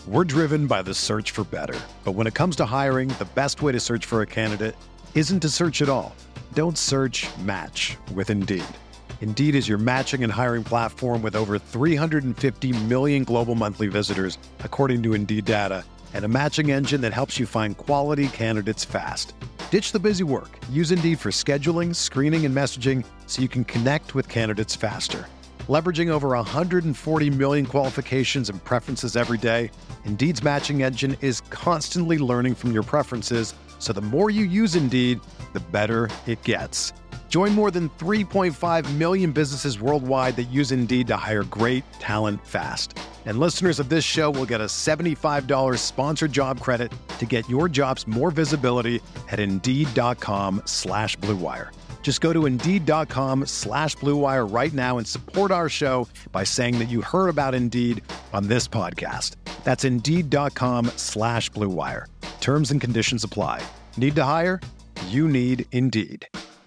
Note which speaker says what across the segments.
Speaker 1: We're driven by the search for better. But when it comes to hiring, the best way to search for a candidate isn't to search at all. Don't search, match with Indeed. Indeed is your matching and hiring platform with over 350 million global monthly visitors, according to Indeed data, and a matching engine that helps you find quality candidates fast. Ditch the busy work. Use Indeed for scheduling, screening, and messaging so you can connect with candidates faster. Leveraging over 140 million qualifications and preferences every day, Indeed's matching engine is constantly learning from your preferences, so the more you use Indeed, the better it gets. Join more than 3.5 million businesses worldwide that use Indeed to hire great talent fast. And listeners of this show will get a $75 sponsored job credit to get your jobs more visibility at Indeed.com/Blue Wire. Just go to Indeed.com/Blue Wire right now and support our show by saying that you heard about Indeed on this podcast. That's Indeed.com/Blue Wire. Terms and conditions apply. Need to hire? You need Indeed.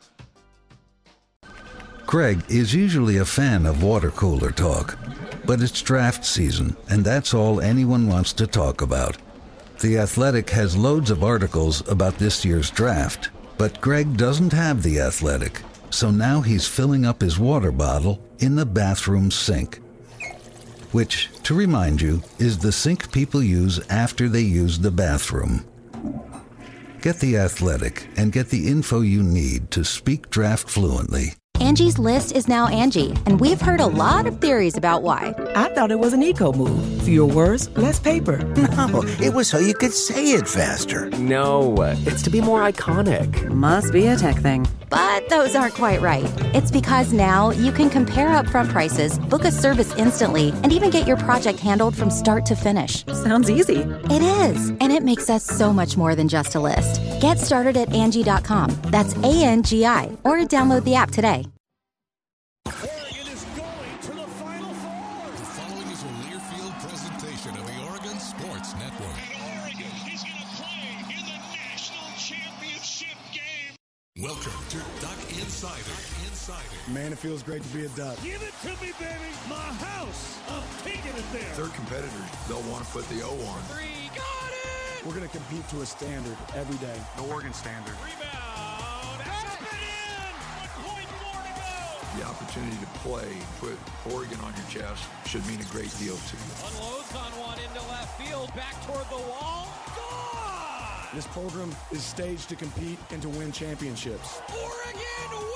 Speaker 2: Greg is usually a fan of water cooler talk, but it's draft season, and that's all anyone wants to talk about. The Athletic has loads of articles about this year's draft, but Greg doesn't have The Athletic, so now he's filling up his water bottle in the bathroom sink. Which, to remind you, is the sink people use after they use the bathroom. Get The Athletic and get the info you need to speak draft fluently.
Speaker 3: Angie's List is now Angie, and we've heard a lot of theories about why.
Speaker 4: I thought it was an eco move. Fewer words, less paper.
Speaker 5: No, it was so you could say it faster.
Speaker 6: No, it's to be more iconic.
Speaker 3: Must be a tech thing. But those aren't quite right. It's because now you can compare upfront prices, book a service instantly, and even get your project handled from start to finish.
Speaker 4: Sounds easy.
Speaker 3: It is, and it makes us so much more than just a list. Get started at Angie.com. That's ANGI, or download the app today.
Speaker 7: Oregon is going to the Final Four.
Speaker 8: The following is a Learfield presentation of the Oregon Sports Network.
Speaker 7: And Oregon is going to play in the national championship game.
Speaker 8: Welcome to Duck Insider.
Speaker 9: Man, it feels great to be a Duck.
Speaker 7: Give it to me, baby. My house. I'm taking it there.
Speaker 9: Their competitors, they'll want to put the O on.
Speaker 7: Three, got it.
Speaker 9: We're going to compete to a standard every day.
Speaker 10: The Oregon standard.
Speaker 7: Rebound. Up and in. 1 point more to go.
Speaker 9: The opportunity to play, put Oregon on your chest, should mean a great deal to you.
Speaker 7: Unloads on one into left field. Back toward the wall. Gone.
Speaker 9: This program is staged to compete and to win championships.
Speaker 7: Oregon wins.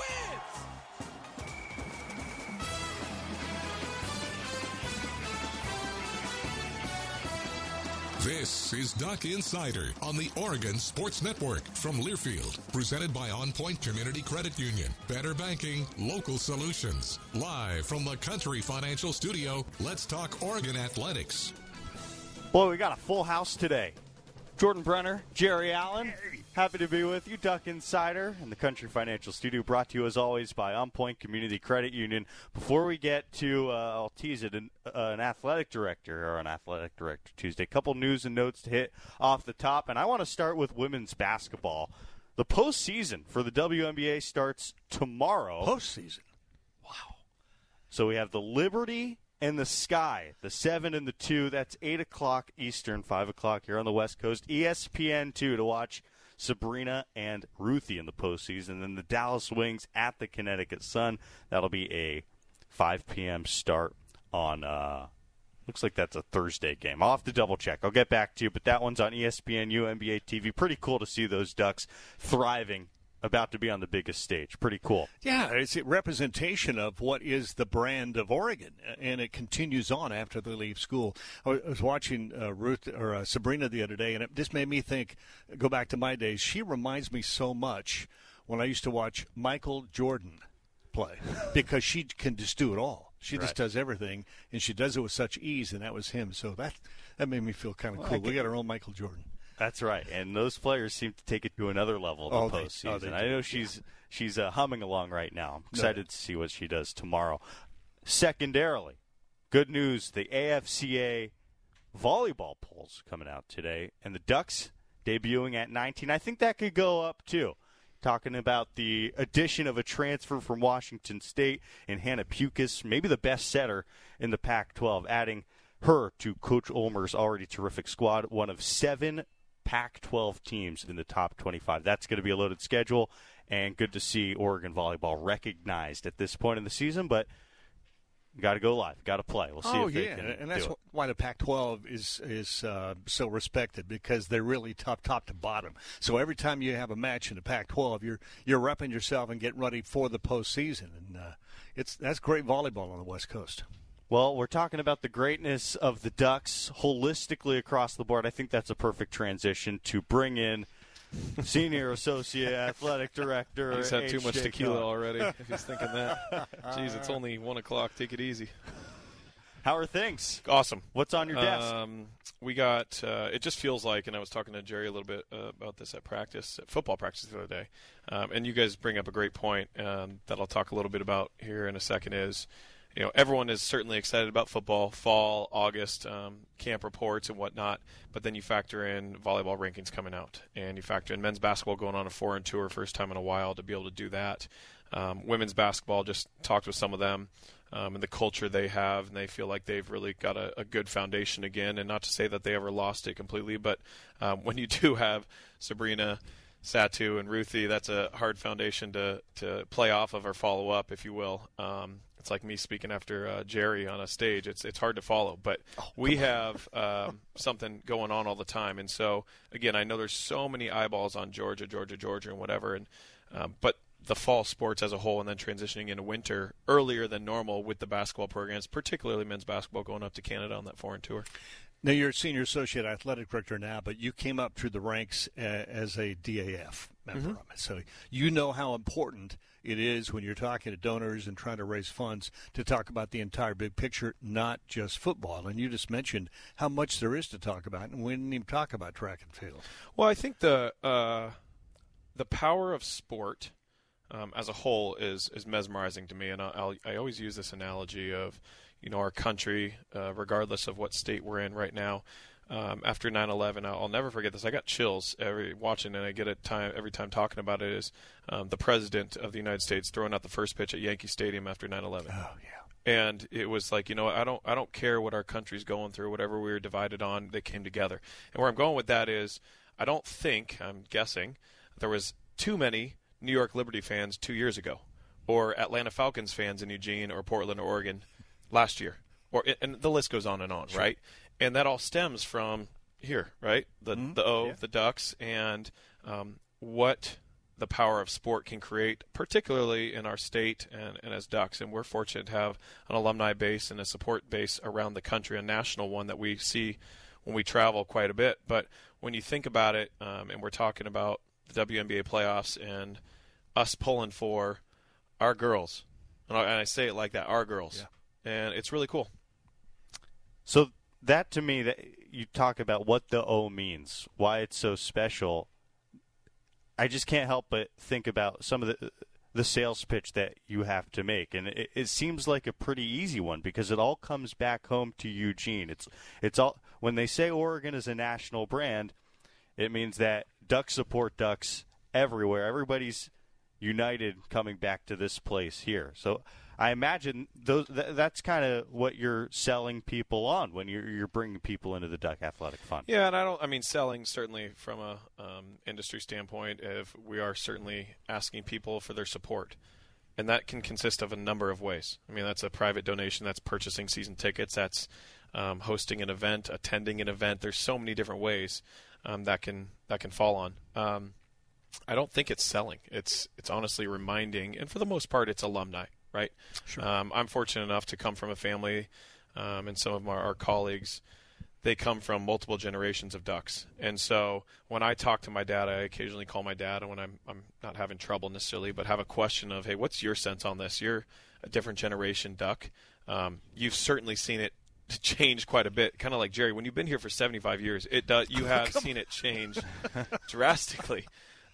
Speaker 8: This is Duck Insider on the Oregon Sports Network from Learfield, presented by On Point Community Credit Union. Better banking, local solutions. Live from the Country Financial Studio, let's talk Oregon athletics.
Speaker 11: Boy, we got a full house today. Jordan Brenner, Jerry Allen, happy to be with you. Duck Insider and the Country Financial Studio, brought to you as always by On Point Community Credit Union. Before we get to, I'll tease it, an athletic director Tuesday. Couple news and notes to hit off the top, and I want to start with women's basketball. The postseason for the WNBA starts tomorrow.
Speaker 10: Postseason?
Speaker 11: Wow. So we have the Liberty and the Sky, the 7 and the 2. That's 8 o'clock Eastern, 5 o'clock here on the West Coast. ESPN 2 to watch Sabrina and Ruthie in the postseason. And then the Dallas Wings at the Connecticut Sun. That'll be a 5 p.m. start on, looks like that's a Thursday game. I'll have to double check. I'll get back to you, but that one's on ESPN NBA TV. Pretty cool to see those Ducks thriving, about to be on the biggest stage. Pretty cool.
Speaker 10: Yeah, it's a representation of what is the brand of Oregon, and it continues on after they leave school. I was watching Sabrina the other day, and it just made me think, go back to my days. She reminds me so much when I used to watch Michael Jordan play, because she can just do it all. She just does everything, and she does it with such ease, and that was him. So that made me feel kind of cool. We got our own Michael Jordan.
Speaker 11: That's right, and those players seem to take it to another level in the postseason. I know she's humming along right now. I'm excited to see what she does tomorrow. Secondarily, good news, the AFCA volleyball polls coming out today, and the Ducks debuting at 19. I think that could go up, too. Talking about the addition of a transfer from Washington State and Hannah Pukas, maybe the best setter in the Pac-12, adding her to Coach Ulmer's already terrific squad, one of 7 Pac-12 teams in the top 25. That's going to be a loaded schedule, and good to see Oregon volleyball recognized at this point in the season, but got to go live, got to play. We'll see if they can
Speaker 10: and that's
Speaker 11: do it.
Speaker 10: why the Pac-12 is so respected, because they're really top to bottom. So every time you have a match in the Pac-12, you're repping yourself and getting ready for the postseason, and that's great volleyball on the West Coast.
Speaker 11: Well, we're talking about the greatness of the Ducks holistically across the board. I think that's a perfect transition to bring in Senior Associate Athletic Director.
Speaker 12: He's had too much
Speaker 11: H.J.
Speaker 12: tequila
Speaker 11: Cohn.
Speaker 12: already, if he's thinking that. Jeez, it's only 1 o'clock. Take it easy.
Speaker 11: How are things?
Speaker 12: Awesome.
Speaker 11: What's on your desk?
Speaker 12: We got, it just feels like, and I was talking to Jerry a little bit about this at football practice the other day, and you guys bring up a great point that I'll talk a little bit about here in a second is, everyone is certainly excited about football, fall, August, camp reports and whatnot, but then you factor in volleyball rankings coming out, and you factor in men's basketball going on a foreign tour, first time in a while to be able to do that. Women's basketball, just talked with some of them, and the culture they have, and they feel like they've really got a good foundation again, and not to say that they ever lost it completely, but when you do have Sabrina, Satu, and Ruthie, that's a hard foundation to play off of or follow up, if you will. It's like me speaking after Jerry on a stage. It's hard to follow, but we have something going on all the time. And so, again, I know there's so many eyeballs on Georgia, and whatever, and but the fall sports as a whole and then transitioning into winter earlier than normal with the basketball programs, particularly men's basketball going up to Canada on that foreign tour.
Speaker 10: Now, you're a Senior Associate Athletic Director now, but you came up through the ranks as a DAF member of it. So you know how important it is when you're talking to donors and trying to raise funds to talk about the entire big picture, not just football. And you just mentioned how much there is to talk about, and we didn't even talk about track and field.
Speaker 12: Well, I think the power of sport as a whole is mesmerizing to me, and I always use this analogy of, our country, regardless of what state we're in right now. After 9/11, I'll never forget this. I got chills watching, and I get it every time talking about it. Is the President of the United States throwing out the first pitch at Yankee Stadium after 9/11? Oh yeah. And it was like, I don't care what our country's going through, whatever we were divided on, they came together. And where I'm going with that is, I'm guessing, there was too many New York Liberty fans 2 years ago, or Atlanta Falcons fans in Eugene or Portland or Oregon last year, and the list goes on and on, sure. Right? And that all stems from here, right? The Ducks, and what the power of sport can create, particularly in our state and as Ducks. And we're fortunate to have an alumni base and a support base around the country, a national one that we see when we travel quite a bit. But when you think about it, and we're talking about the WNBA playoffs and us pulling for our girls, and I say it like that, our girls. Yeah. And it's really cool.
Speaker 11: So that, to me, that you talk about what the O means, why it's so special, I just can't help but think about some of the sales pitch that you have to make. And it seems like a pretty easy one, because it all comes back home to Eugene. It's all, when they say Oregon is a national brand, it means that Ducks support Ducks everywhere. Everybody's united coming back to this place here. So I imagine that's kind of what you're selling people on when you're bringing people into the Duck Athletic Fund.
Speaker 12: Yeah, and selling certainly from a industry standpoint, if we are certainly asking people for their support. And that can consist of a number of ways. I mean, that's a private donation, that's purchasing season tickets, that's hosting an event, attending an event. There's so many different ways that can fall on. I don't think it's selling. It's honestly reminding, and for the most part, it's alumni. Right. Sure. I'm fortunate enough to come from a family, and some of our colleagues, they come from multiple generations of Ducks. And so when I talk to my dad, I occasionally call my dad, and when I'm not having trouble necessarily, but have a question of, hey, what's your sense on this? You're a different generation Duck. You've certainly seen it change quite a bit. Kind of like Jerry, when you've been here for 75 years, you have seen it change drastically.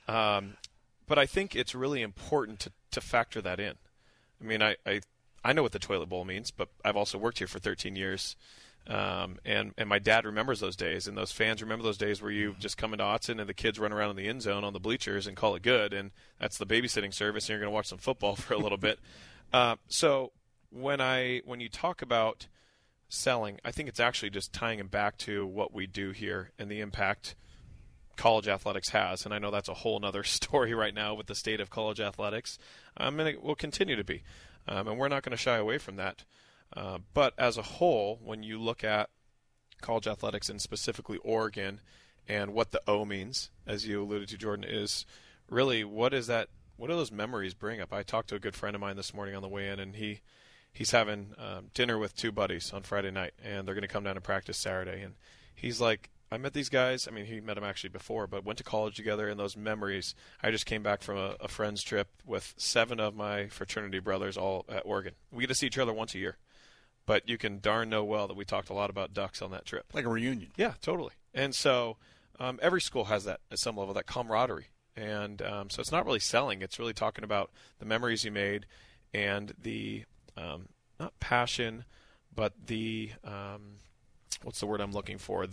Speaker 12: But I think it's really important to factor that in. I mean, I know what the toilet bowl means, but I've also worked here for 13 years, and my dad remembers those days, and those fans remember those days where you just come into Autzen and the kids run around in the end zone on the bleachers and call it good, and that's the babysitting service, and you're going to watch some football for a little bit. So when you talk about selling, I think it's actually just tying it back to what we do here and the impact college athletics has. And I know that's a whole other story right now with the state of college athletics, and it will continue to be. And we're not going to shy away from that. But as a whole, when you look at college athletics and specifically Oregon and what the O means, as you alluded to, Jordan, is really what do those memories bring up? I talked to a good friend of mine this morning on the way in, and he's having dinner with two buddies on Friday night, and they're going to come down to practice Saturday. And he's like, I met these guys. I mean, he met them actually before, but went to college together, and those memories. I just came back from a friend's trip with 7 of my fraternity brothers all at Oregon. We get to see each other once a year, but you can darn know well that we talked a lot about Ducks on that trip.
Speaker 10: Like a reunion.
Speaker 12: Yeah, totally. And so every school has that at some level, that camaraderie. And so it's not really selling. It's really talking about the memories you made and the not passion, but the what's the word I'm looking for?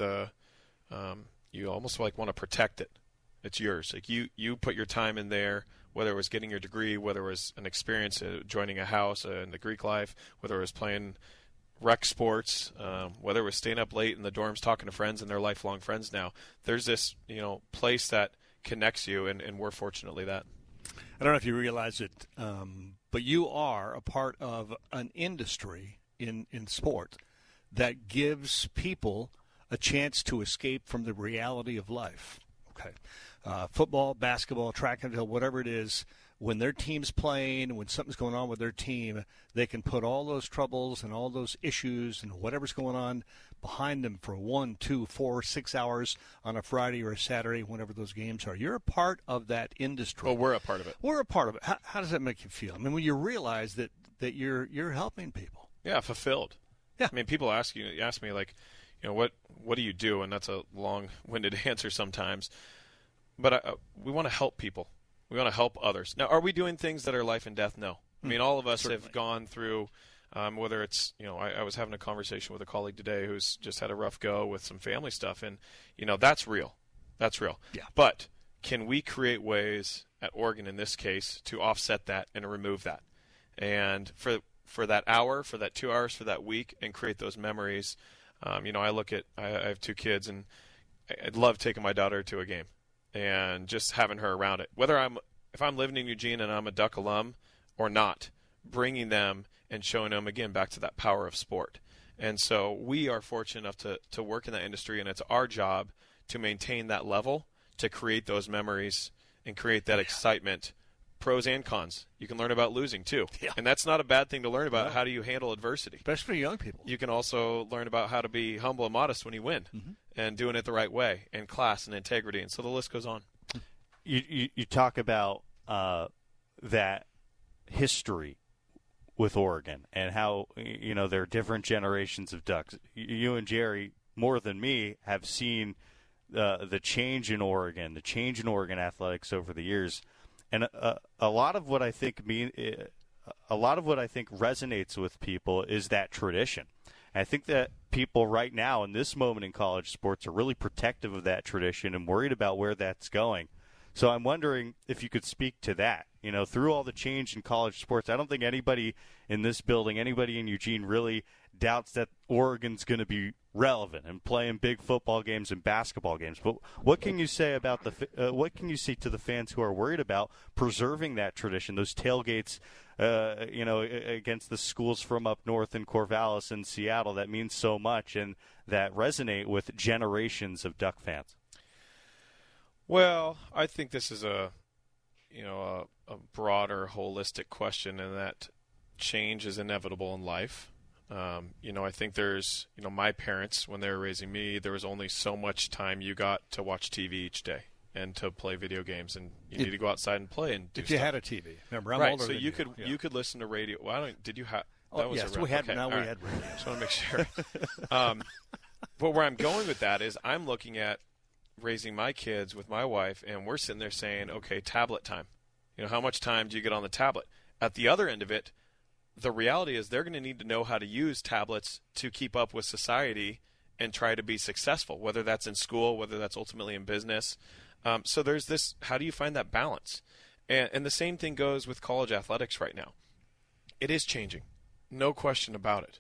Speaker 12: You almost like want to protect it. It's yours. Like you put your time in there, whether it was getting your degree, whether it was an experience joining a house in the Greek life, whether it was playing rec sports, whether it was staying up late in the dorms talking to friends and they're lifelong friends now. There's this place that connects you, and we're fortunately that.
Speaker 10: I don't know if you realize it, but you are a part of an industry in sport that gives people a chance to escape from the reality of life. Okay, football, basketball, track and field, whatever it is, when their team's playing, when something's going on with their team, they can put all those troubles and all those issues and whatever's going on behind them for 1, 2, 4, 6 hours on a Friday or a Saturday, whenever those games are. You're a part of that industry.
Speaker 12: Well, we're a part of it.
Speaker 10: We're a part of it. How does that make you feel? I mean, when you realize that you're helping people.
Speaker 12: Yeah, fulfilled. Yeah. I mean, people ask me like, what do you do? And that's a long-winded answer sometimes. But we want to help people. We want to help others. Now, are we doing things that are life and death? No. I mean, all of us have gone through, whether it's, I was having a conversation with a colleague today who's just had a rough go with some family stuff. And, that's real. That's real.
Speaker 10: Yeah.
Speaker 12: But can we create ways at Oregon in this case to offset that and remove that? And for that hour, for that 2 hours, for that week, and create those memories. I have 2 kids, and I'd love taking my daughter to a game and just having her around it. If I'm living in Eugene and I'm a Duck alum or not, bringing them and showing them, again, back to that power of sport. And so we are fortunate enough to work in that industry, and it's our job to maintain that level, to create those memories and create that excitement. Pros and cons. You can learn about losing, too. Yeah. And that's not a bad thing to learn about. No. How do you handle adversity?
Speaker 10: Especially for young people.
Speaker 12: You can also learn about how to be humble and modest when you win, and doing it the right way, and class and integrity. And so the list goes on.
Speaker 11: You talk about that history with Oregon and how, there are different generations of Ducks. You and Jerry, more than me, have seen the change in Oregon, athletics over the years. And a lot of what I think resonates with people is that tradition. And I think that people right now in this moment in college sports are really protective of that tradition and worried about where that's going. So I'm wondering if you could speak to that. Through all the change in college sports, I don't think anybody in this building, anybody in Eugene really doubts that Oregon's going to be relevant and playing big football games and basketball games. But what can you say about what can you say to the fans who are worried about preserving that tradition, those tailgates, against the schools from up north in Corvallis and Seattle that mean so much and that resonate with generations of Duck fans?
Speaker 12: Well, I think this is a broader, holistic question, and that change is inevitable in life. I think there's, my parents, when they were raising me, there was only so much time you got to watch TV each day and to play video games, and you need to go outside and play and do
Speaker 10: if
Speaker 12: stuff.
Speaker 10: you had a TV. Remember, I'm
Speaker 12: right,
Speaker 10: older
Speaker 12: so
Speaker 10: than
Speaker 12: you could listen to radio. Well, did you have?
Speaker 10: Yes, we had. Okay, now we had radio.
Speaker 12: Just want to make sure. But where I'm going with that is I'm looking at raising my kids with my wife, and we're sitting there saying, okay, tablet time. How much time do you get on the tablet? At the other end of it, the reality is they're going to need to know how to use tablets to keep up with society and try to be successful, whether that's in school, whether that's ultimately in business. So there's this, how do you find that balance? And the same thing goes with college athletics right now. It is changing, no question about it.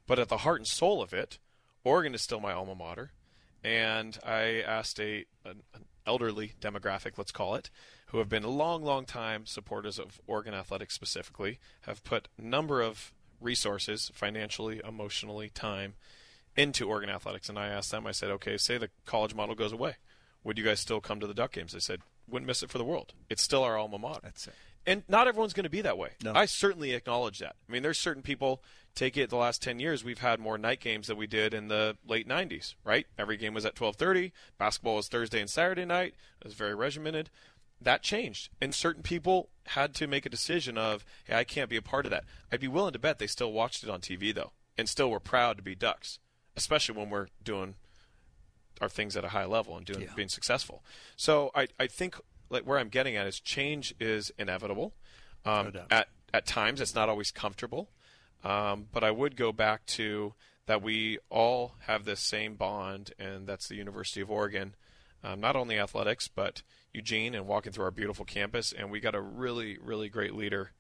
Speaker 12: But at the heart and soul of it, Oregon is still my alma mater. And I asked an elderly demographic, let's call it, who have been a long, long time supporters of Oregon athletics specifically, have put a number of resources, financially, emotionally, time, into Oregon athletics. And I asked them, I said, okay, say the college model goes away. Would you guys still come to the Duck games? They said, wouldn't miss it for the world. It's still our alma mater.
Speaker 10: That's it.
Speaker 12: And not everyone's going to be that way.
Speaker 10: No.
Speaker 12: I certainly acknowledge that. I mean, there's certain people, take it the last 10 years, we've had more night games than we did in the late 90s, right? Every game was at 12:30. Basketball was Thursday and Saturday night. It was very regimented. That changed. And certain people had to make a decision of, hey, I can't be a part of that. I'd be willing to bet they still watched it on TV, though, and still were proud to be Ducks, especially when we're doing our things at a high level and being successful. So I think like where I'm getting at is change is inevitable.
Speaker 10: No doubt.
Speaker 12: At times, it's not always comfortable. But I would go back to that we all have this same bond, and that's the University of Oregon. Not only athletics, but Eugene and walking through our beautiful campus. And we got a really, really great leader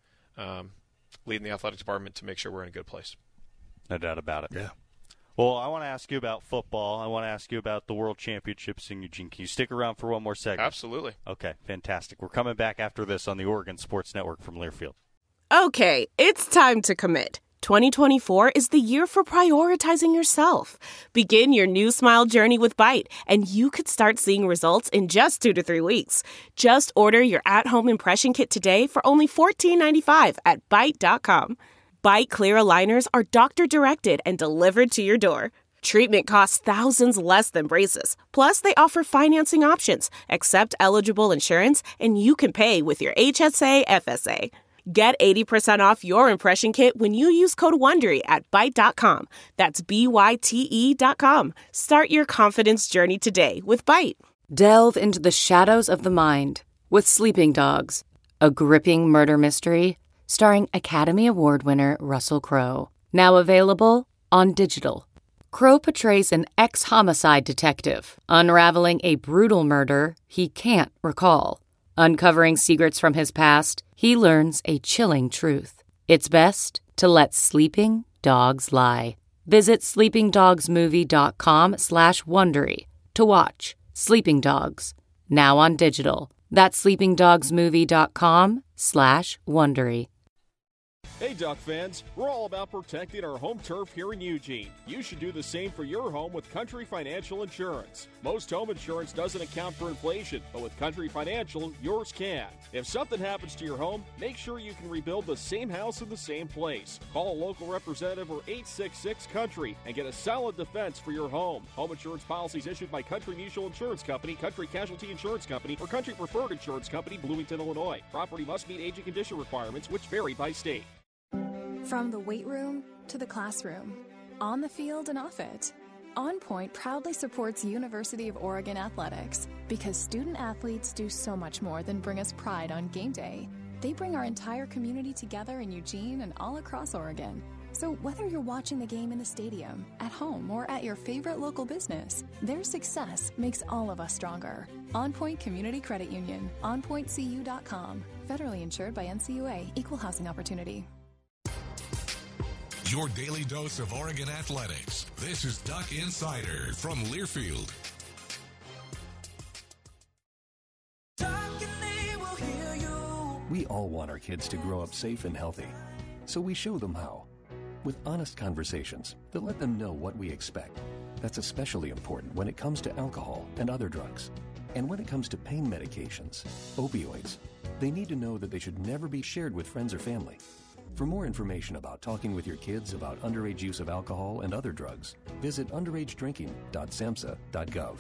Speaker 12: leading the athletic department to make sure we're in a good place.
Speaker 11: No doubt about it.
Speaker 10: Yeah.
Speaker 11: Well, I want to ask you about football. I want to ask you about the World Championships in Eugene. Can you stick around for one more segment?
Speaker 12: Absolutely.
Speaker 11: Okay, fantastic. We're coming back after this on the Oregon Sports Network from Learfield.
Speaker 13: Okay, it's time to commit. 2024 is the year for prioritizing yourself. Begin your new smile journey with Byte, and you could start seeing results in just 2 to 3 weeks. Just order your at-home impression kit today for only $14.95 at Byte.com. Byte clear aligners are doctor-directed and delivered to your door. Treatment costs thousands less than braces. Plus, they offer financing options, accept eligible insurance, and you can pay with your HSA FSA. Get 80% off your impression kit when you use code WONDERY at Byte.com. That's BYTE.com. Start your confidence journey today with Byte.
Speaker 14: Delve into the shadows of the mind with Sleeping Dogs, a gripping murder mystery starring Academy Award winner Russell Crowe. Now available on digital. Crowe portrays an ex-homicide detective unraveling a brutal murder he can't recall. Uncovering secrets from his past, he learns a chilling truth. It's best to let sleeping dogs lie. Visit sleepingdogsmovie.com/Wondery to watch Sleeping Dogs, now on digital. That's sleepingdogsmovie.com/Wondery.
Speaker 15: Hey Duck fans, we're all about protecting our home turf here in Eugene. You should do the same for your home with Country Financial Insurance. Most home insurance doesn't account for inflation, but with Country Financial, yours can. If something happens to your home, make sure you can rebuild the same house in the same place. Call a local representative or 866-COUNTRY and get a solid defense for your home. Home insurance policies issued by Country Mutual Insurance Company, Country Casualty Insurance Company, or Country Preferred Insurance Company, Bloomington, Illinois. Property must meet age and condition requirements, which vary by state.
Speaker 16: From the weight room to the classroom, on the field and off it, On Point proudly supports University of Oregon athletics because student athletes do so much more than bring us pride on game day. They bring our entire community together in Eugene and all across Oregon. So whether you're watching the game in the stadium, at home, or at your favorite local business, their success makes all of us stronger. On Point Community Credit Union, onpointcu.com. Federally insured by NCUA, Equal Housing Opportunity.
Speaker 8: Your daily dose of Oregon athletics. This is Duck Insider from Learfield.
Speaker 17: We all want our kids to grow up safe and healthy, so we show them how. With honest conversations that let them know what we expect. That's especially important when it comes to alcohol and other drugs. And when it comes to pain medications, opioids, they need to know that they should never be shared with friends or family. For more information about talking with your kids about underage use of alcohol and other drugs, visit underagedrinking.samhsa.gov.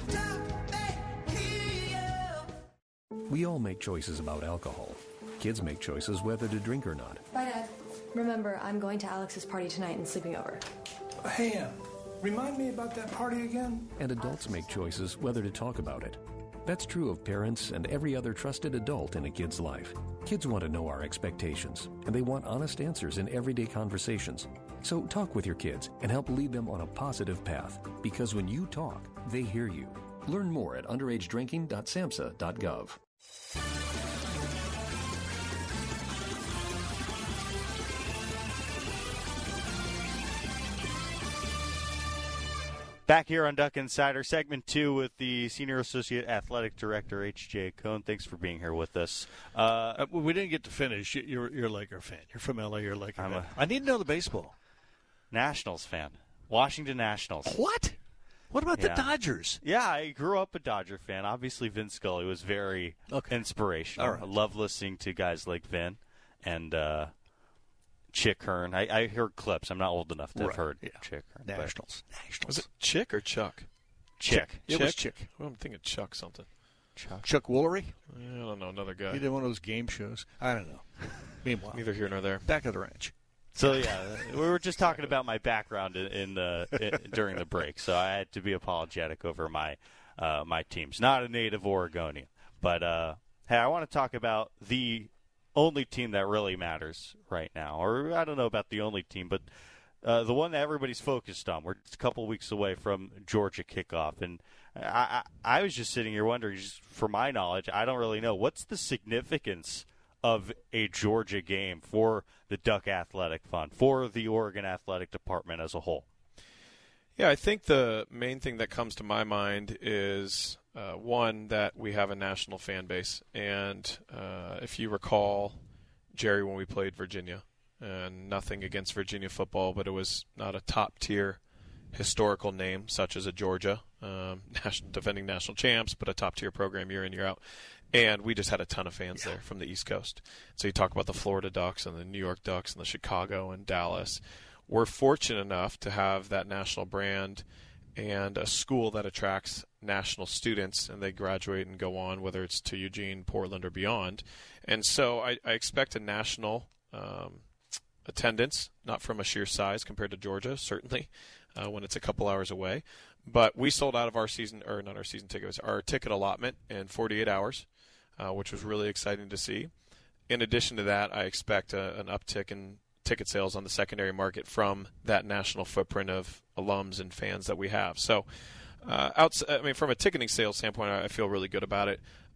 Speaker 17: We all make choices about alcohol. Kids make choices whether to drink or not.
Speaker 18: Bye, Dad. Remember, I'm going to Alex's party tonight and sleeping over.
Speaker 19: Hey, remind me about that party again?
Speaker 17: And adults make choices whether to talk about it. That's true of parents and every other trusted adult in a kid's life. Kids want to know our expectations, and they want honest answers in everyday conversations. So talk with your kids and help lead them on a positive path, because when you talk, they hear you. Learn more at underagedrinking.samhsa.gov.
Speaker 11: Back here on Duck Insider, segment 2 with the Senior Associate Athletic Director, H.J. Cohn. Thanks for being here with us.
Speaker 10: We didn't get to finish. You're a Laker fan. You're from L.A. You're a Laker fan. I need to know the baseball.
Speaker 11: Nationals fan. Washington Nationals.
Speaker 10: What? What about the Dodgers?
Speaker 11: Yeah, I grew up a Dodger fan. Obviously, Vin Scully was very inspirational.
Speaker 10: All right.
Speaker 11: I love listening to guys like Vin and Chick Hearn. I heard clips. I'm not old enough to have heard Chick Hearn.
Speaker 10: Nationals.
Speaker 12: Was it Chick or Chuck?
Speaker 11: Chick.
Speaker 10: It was Chick.
Speaker 12: Well, I'm thinking Chuck something.
Speaker 10: Chuck Woolery?
Speaker 12: I don't know. Another guy.
Speaker 10: He did one of those game shows. I don't know. Meanwhile,
Speaker 12: neither here nor there.
Speaker 10: Back of the ranch.
Speaker 11: So we were just talking about my background during the break, so I had to be apologetic over my teams. Not a native Oregonian, but hey, I want to talk about the only team that really matters right now, or I don't know about the only team, but the one that everybody's focused on. We're just a couple weeks away from Georgia kickoff, and I was just sitting here wondering, just for my knowledge, I don't really know what's the significance of a Georgia game for the Duck Athletic Fund, for the Oregon Athletic Department as a whole.
Speaker 12: Yeah, I think the main thing that comes to my mind is, one, that we have a national fan base. And if you recall, Jerry, when we played Virginia, and nothing against Virginia football, but it was not a top-tier historical name, such as a Georgia, defending national champs, but a top-tier program year in, year out. And we just had a ton of fans there from the East Coast. So you talk about the Florida Ducks and the New York Ducks and the Chicago and Dallas. We're fortunate enough to have that national brand and a school that attracts national students, and they graduate and go on, whether it's to Eugene, Portland, or beyond. And so I expect a national attendance, not from a sheer size compared to Georgia, certainly, when it's a couple hours away. But we sold out of our ticket allotment in 48 hours. Which was really exciting to see. In addition to that, I expect an uptick in ticket sales on the secondary market from that national footprint of alums and fans that we have. So, from a ticketing sales standpoint, I feel really good about it.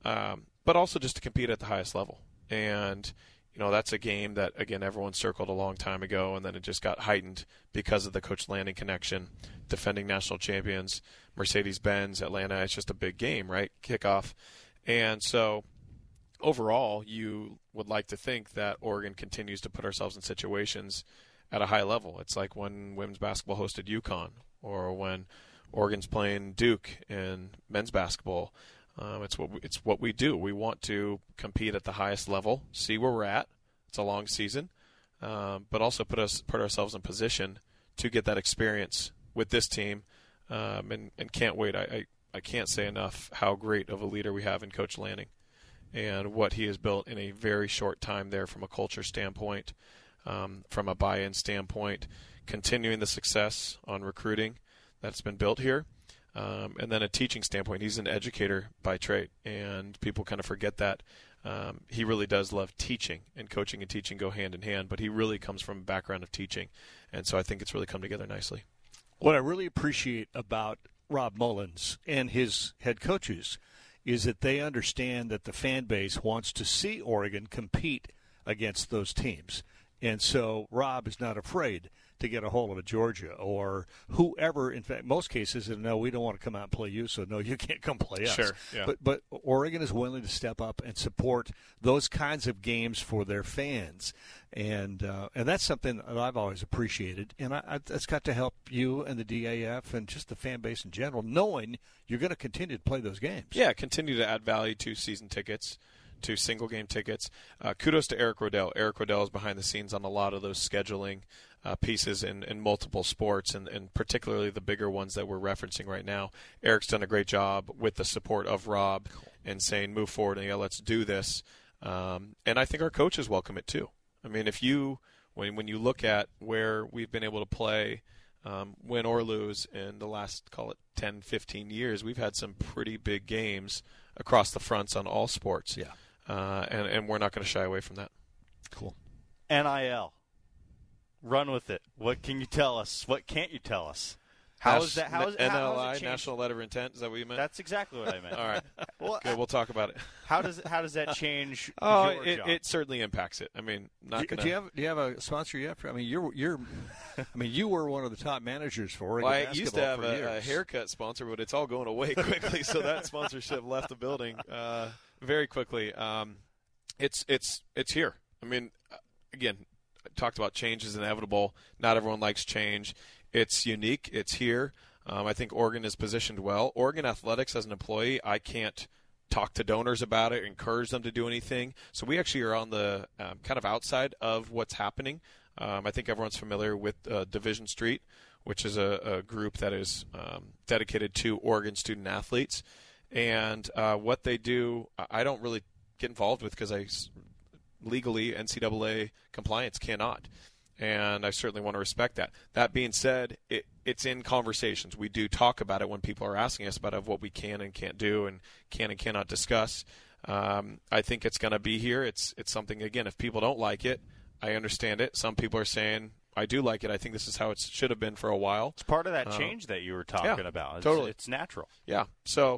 Speaker 12: But also just to compete at the highest level. And, that's a game that, again, everyone circled a long time ago, and then it just got heightened because of the Coach Lanning connection, defending national champions, Mercedes-Benz, Atlanta. It's just a big game, right? Kickoff. And so overall, you would like to think that Oregon continues to put ourselves in situations at a high level. It's like when women's basketball hosted UConn, or when Oregon's playing Duke in men's basketball. It's what we do. We want to compete at the highest level, see where we're at. It's a long season, but also put ourselves in position to get that experience with this team, and can't wait. I can't say enough how great of a leader we have in Coach Lanning and what he has built in a very short time there from a culture standpoint, from a buy-in standpoint, continuing the success on recruiting that's been built here, and then a teaching standpoint. He's an educator by trade, and people kind of forget that. He really does love teaching, and coaching and teaching go hand in hand, but he really comes from a background of teaching, and so I think it's really come together nicely.
Speaker 10: What I really appreciate about Rob Mullins and his head coaches is that they understand that the fan base wants to see Oregon compete against those teams. And so Rob is not afraid to get a hold of a Georgia or whoever. In fact, most cases, no, we don't want to come out and play you, so no, you can't come play us.
Speaker 12: Sure, yeah.
Speaker 10: But Oregon is willing to step up and support those kinds of games for their fans. And that's something that I've always appreciated. And that's got to help you and the DAF and just the fan base in general, knowing you're going to continue to play those games.
Speaker 12: Yeah, continue to add value to season tickets, to single-game tickets. Kudos to Eric Rodell. Eric Rodell is behind the scenes on a lot of those scheduling pieces in multiple sports, and particularly the bigger ones that we're referencing right now. Eric's done a great job with the support of Rob and saying, move forward, and let's do this. And I think our coaches welcome it too. I mean, when you look at where we've been able to play, win or lose in the last, call it 10, 15 years, we've had some pretty big games across the fronts on all sports.
Speaker 10: Yeah.
Speaker 12: And we're not going to shy away from that.
Speaker 10: Cool.
Speaker 11: NIL. Run with it. What can you tell us? What can't you tell us? How is that?
Speaker 12: NLI, National Letter of Intent. Is that what you meant?
Speaker 11: That's exactly what I meant.
Speaker 12: All right.
Speaker 11: Well,
Speaker 12: good. We'll talk about it.
Speaker 11: How does that change?
Speaker 12: It certainly impacts it. I mean,
Speaker 10: do you have a sponsor yet? You were one of the top managers for Oregon basketball.
Speaker 12: I used to have a haircut sponsor, but it's all going away quickly. So that sponsorship left the building very quickly. It's here. I mean, again, I talked about change is inevitable. Not everyone likes change. It's unique. It's here. I think Oregon is positioned well. Oregon Athletics, as an employee, I can't talk to donors about it, encourage them to do anything. So we actually are on the kind of outside of what's happening. I think everyone's familiar with Division Street, which is a group that is dedicated to Oregon student athletes. And what they do, I don't really get involved with because legally NCAA compliance cannot. And I certainly want to respect that. That being said, it's in conversations. We do talk about it when people are asking us about what we can and can't do and can and cannot discuss. I think it's going to be here. It's something, again, if people don't like it, I understand it. Some people are saying, I do like it. I think this is how it should have been for a while.
Speaker 11: It's part of that change that you were talking about.
Speaker 12: Totally.
Speaker 11: It's natural.
Speaker 12: Yeah. So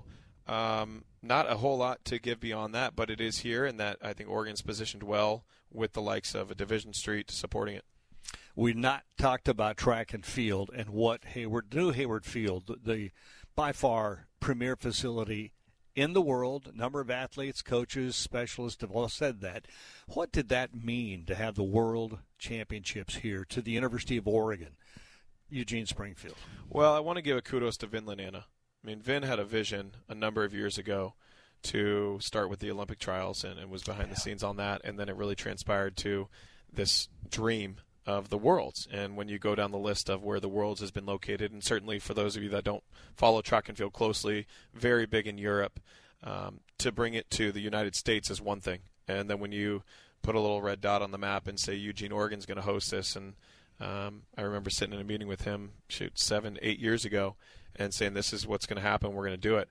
Speaker 12: not a whole lot to give beyond that, but it is here, and that I think Oregon's positioned well with the likes of a Division Street supporting it.
Speaker 10: We've not talked about track and field and what Hayward Field, the by far premier facility in the world. A number of athletes, coaches, specialists have all said that. What did that mean to have the World Championships here to the University of Oregon, Eugene Springfield?
Speaker 12: Well, I want to give a kudos to Vin Lananna. I mean, Vin had a vision a number of years ago to start with the Olympic trials and was behind the scenes on that, and then it really transpired to this dream of the Worlds. And when you go down the list of where the Worlds has been located, and certainly for those of you that don't follow track and field closely, very big in Europe, to bring it to the United States is one thing. And then when you put a little red dot on the map and say Eugene, Oregon's going to host this, and I remember sitting in a meeting with him 7-8 years ago and saying this is what's going to happen, we're going to do it.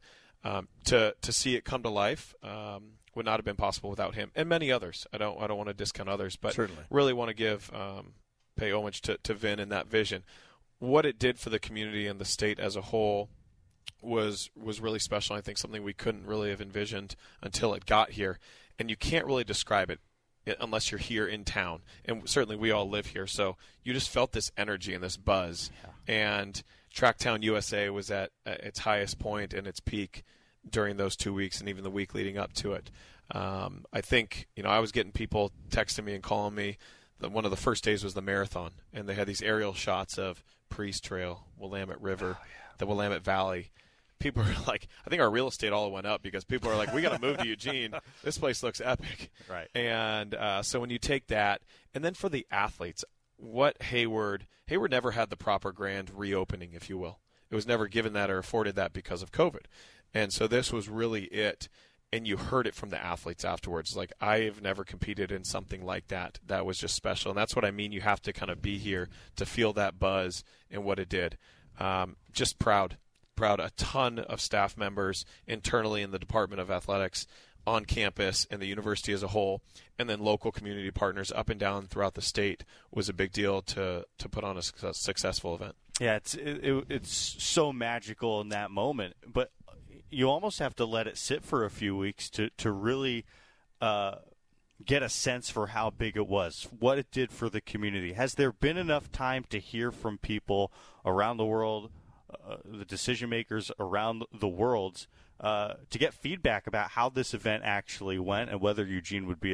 Speaker 12: To see it come to life would not have been possible without him and many others. I don't want to discount others, but
Speaker 10: certainly
Speaker 12: really want to pay homage to Vin and that vision. What it did for the community and the state as a whole was really special. I think something we couldn't really have envisioned until it got here. And you can't really describe it unless you're here in town. And certainly we all live here, so you just felt this energy and this buzz. Yeah. And Tracktown USA was at its highest point and its peak during those 2 weeks and even the week leading up to it. I think, I was getting people texting me and calling me. One of the first days was the marathon, and they had these aerial shots of Priest Trail, Willamette River, the Willamette Valley. People are like, I think our real estate all went up because people are like, we got to move to Eugene. This place looks epic.
Speaker 11: Right.
Speaker 12: And so when you take that, and then for the athletes, what Hayward never had the proper grand reopening, if you will. It was never given that or afforded that because of COVID. And so this was really it. And you heard it from the athletes afterwards. Like, I've never competed in something like that. That was just special. And that's what I mean. You have to kind of be here to feel that buzz and what it did. Just proud. A ton of staff members internally in the Department of Athletics, on campus, and the university as a whole, and then local community partners up and down throughout the state was a big deal to put on a successful event.
Speaker 11: Yeah, it's so magical in that moment. But you almost have to let it sit for a few weeks to really get a sense for how big it was, what it did for the community. Has there been enough time to hear from people around the world, the decision makers around the world, to get feedback about how this event actually went and whether Eugene would be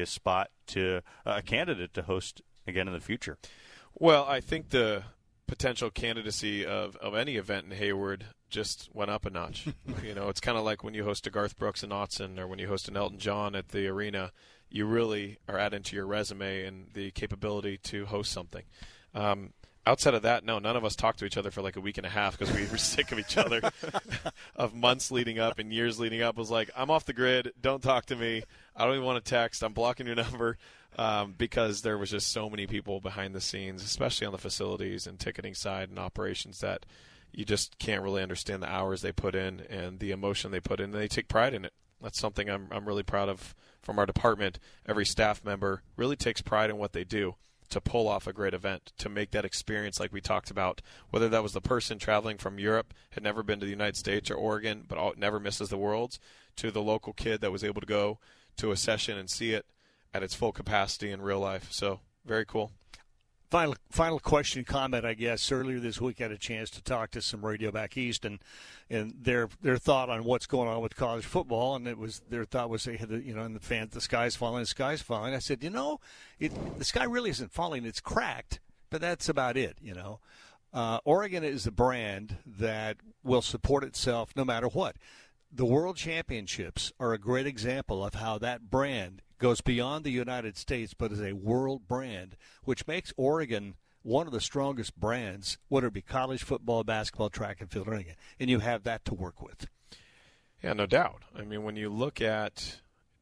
Speaker 11: a candidate to host again in the future?
Speaker 12: Well, I think the potential candidacy of any event in Hayward just went up a notch. It's kind of like when you host a Garth Brooks in Autzen or when you host an Elton John at the arena. You really are adding to your resume and the capability to host something. Outside of that, no, none of us talked to each other for like a week and a half because we were sick of each other of months leading up and years leading up. It was like, I'm off the grid. Don't talk to me. I don't even want to text. I'm blocking your number because there was just so many people behind the scenes, especially on the facilities and ticketing side and operations, that you just can't really understand the hours they put in and the emotion they put in. And they take pride in it. That's something I'm really proud of from our department. Every staff member really takes pride in what they do to pull off a great event, to make that experience like we talked about, whether that was the person traveling from Europe, had never been to the United States or Oregon, but never misses the Worlds, to the local kid that was able to go to a session and see it at its full capacity in real life. So very cool.
Speaker 10: Final question, comment, I guess. Earlier this week, I had a chance to talk to some radio back east, and their thought on what's going on with college football, and their thought was they had and the fans, the sky's falling. I said, the sky really isn't falling; it's cracked, but that's about it. Oregon is a brand that will support itself no matter what. The World Championships are a great example of how that brand goes beyond the United States, but is a world brand, which makes Oregon one of the strongest brands, whether it be college football, basketball, track and field, or anything. And you have that to work with.
Speaker 12: Yeah, no doubt. I mean, when you look at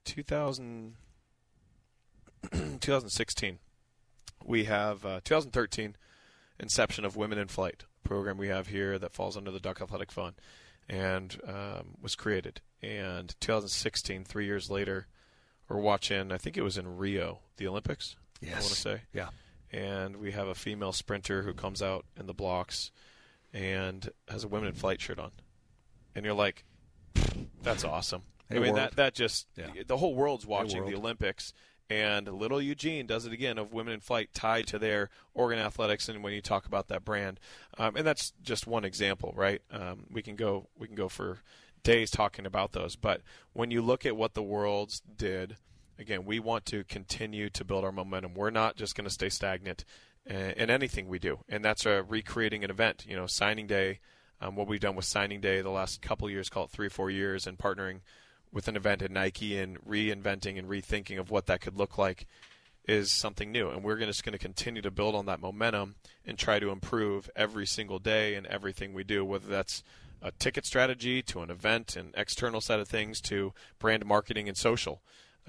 Speaker 12: 2016, we have 2013, inception of Women in Flight, a program we have here that falls under the Duck Athletic Fund, and was created. And 2016, 3 years later, we're watching, I think it was in Rio, the Olympics,
Speaker 10: yes.
Speaker 12: I want to say.
Speaker 10: Yeah.
Speaker 12: And we have a female sprinter who comes out in the blocks and has a Women in Flight shirt on. And you're like, that's awesome.
Speaker 10: Hey,
Speaker 12: I mean,
Speaker 10: world.
Speaker 12: that just, the whole world's
Speaker 10: Hey,
Speaker 12: watching
Speaker 10: world.
Speaker 12: the Olympics. And little Eugene does it again of Women in Flight tied to their Oregon athletics. And when you talk about that brand, and that's just one example, right? We can go for days talking about those. But when you look at what the Worlds did, again, we want to continue to build our momentum. We're not just going to stay stagnant in anything we do. And that's recreating an event. Signing Day, what we've done with Signing Day the last couple of years, call it 3 or 4 years, and partnering with an event at Nike and reinventing and rethinking of what that could look like is something new. And we're just going to continue to build on that momentum and try to improve every single day in everything we do, whether that's a ticket strategy to an event, an external set of things to brand marketing and social.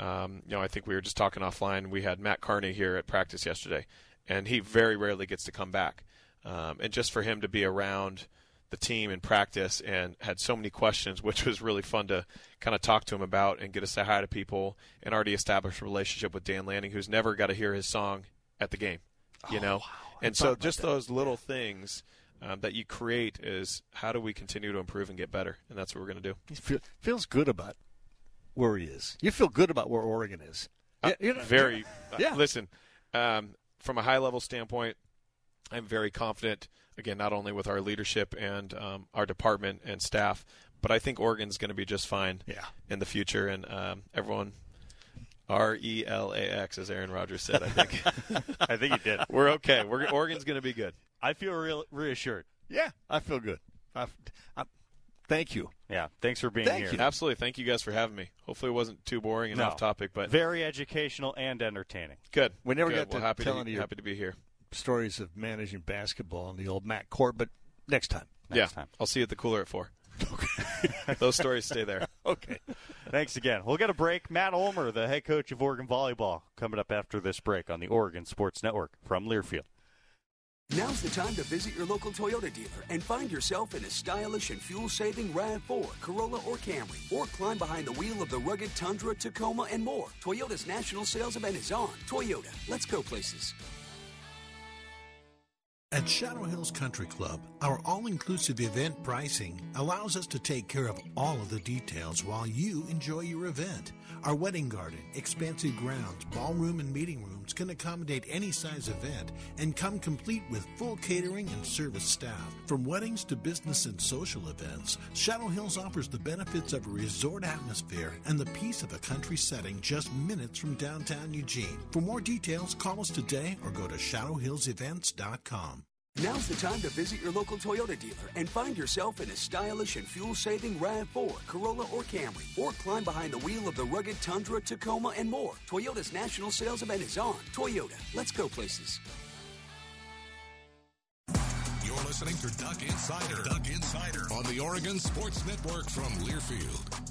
Speaker 12: I think we were just talking offline. We had Matt Carney here at practice yesterday, and he very rarely gets to come back. And just for him to be around the team in practice and had so many questions, which was really fun to kind of talk to him about and get to say hi to people, and already established a relationship with Dan Lanning, who's never got to hear his song at the game, Wow. And so just those little things that you create is how do we continue to improve and get better, and that's what we're going to do.
Speaker 10: He feels good about where he is. You feel good about where Oregon is.
Speaker 12: Very.
Speaker 10: Yeah.
Speaker 12: Listen, from a high-level standpoint, I'm very confident, again, not only with our leadership and our department and staff, but I think Oregon's going to be just fine in the future. And everyone, RELAX, as Aaron Rodgers said, I think.
Speaker 11: I think he did.
Speaker 12: We're okay. Oregon's going to be good.
Speaker 11: I feel reassured.
Speaker 10: Yeah, I feel good. Thank you.
Speaker 11: Yeah, thanks for being here.
Speaker 12: Absolutely. Thank you guys for having me. Hopefully it wasn't too boring and off topic, but
Speaker 11: very educational and entertaining.
Speaker 12: Good.
Speaker 10: We never
Speaker 12: Good.
Speaker 10: got to
Speaker 12: happy
Speaker 10: to
Speaker 12: be here.
Speaker 10: Stories of managing basketball on the old Matt Court, but next time.
Speaker 12: Next time. I'll see you at the cooler at 4. Okay. Those stories stay there.
Speaker 10: Okay.
Speaker 11: Thanks again. We'll get a break. Matt Ulmer, the head coach of Oregon Volleyball, coming up after this break on the Oregon Sports Network from Learfield.
Speaker 20: Now's the time to visit your local Toyota dealer and find yourself in a stylish and fuel-saving RAV4, Corolla, or Camry. Or climb behind the wheel of the rugged Tundra, Tacoma, and more. Toyota's national sales event is on. Toyota, let's go places.
Speaker 21: At Shadow Hills Country Club, our all-inclusive event pricing allows us to take care of all of the details while you enjoy your event. Our wedding garden, expansive grounds, ballroom, and meeting rooms can accommodate any size event and come complete with full catering and service staff. From weddings to business and social events, Shadow Hills offers the benefits of a resort atmosphere and the peace of a country setting just minutes from downtown Eugene. For more details, call us today or go to shadowhillsevents.com.
Speaker 20: Now's the time to visit your local Toyota dealer and find yourself in a stylish and fuel-saving RAV4, Corolla, or Camry. Or climb behind the wheel of the rugged Tundra, Tacoma, and more. Toyota's national sales event is on. Toyota, let's go places.
Speaker 8: You're listening to Duck Insider. Duck Insider on the Oregon Sports Network from Learfield.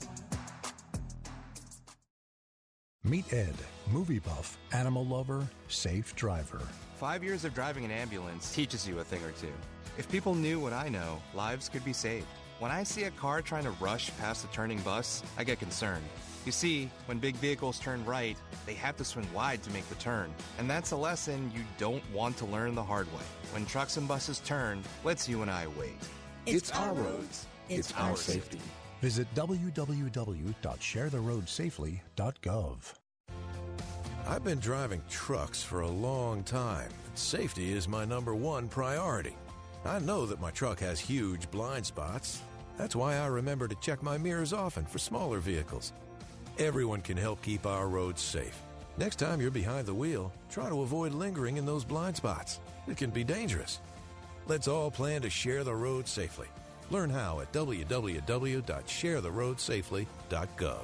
Speaker 22: Meet Ed, movie buff, animal lover, safe driver.
Speaker 23: 5 years of driving an ambulance teaches you a thing or two. If people knew what I know, lives could be saved.
Speaker 1: When I see a car trying to rush past a turning bus, I get concerned. You see, when big vehicles turn right, they have to swing wide to make the turn. And that's a lesson you don't want to learn the hard way. When trucks and buses turn, let's you and I wait.
Speaker 22: It's our roads. It's our safety. Visit www.sharetheroadsafely.gov.
Speaker 2: I've been driving trucks for a long time, and safety is my #1 priority. I know that my truck has huge blind spots. That's why I remember to check my mirrors often for smaller vehicles. Everyone can help keep our roads safe. Next time you're behind the wheel, try to avoid lingering in those blind spots. It can be dangerous. Let's all plan to share the road safely. Learn how at www.sharetheroadsafely.gov.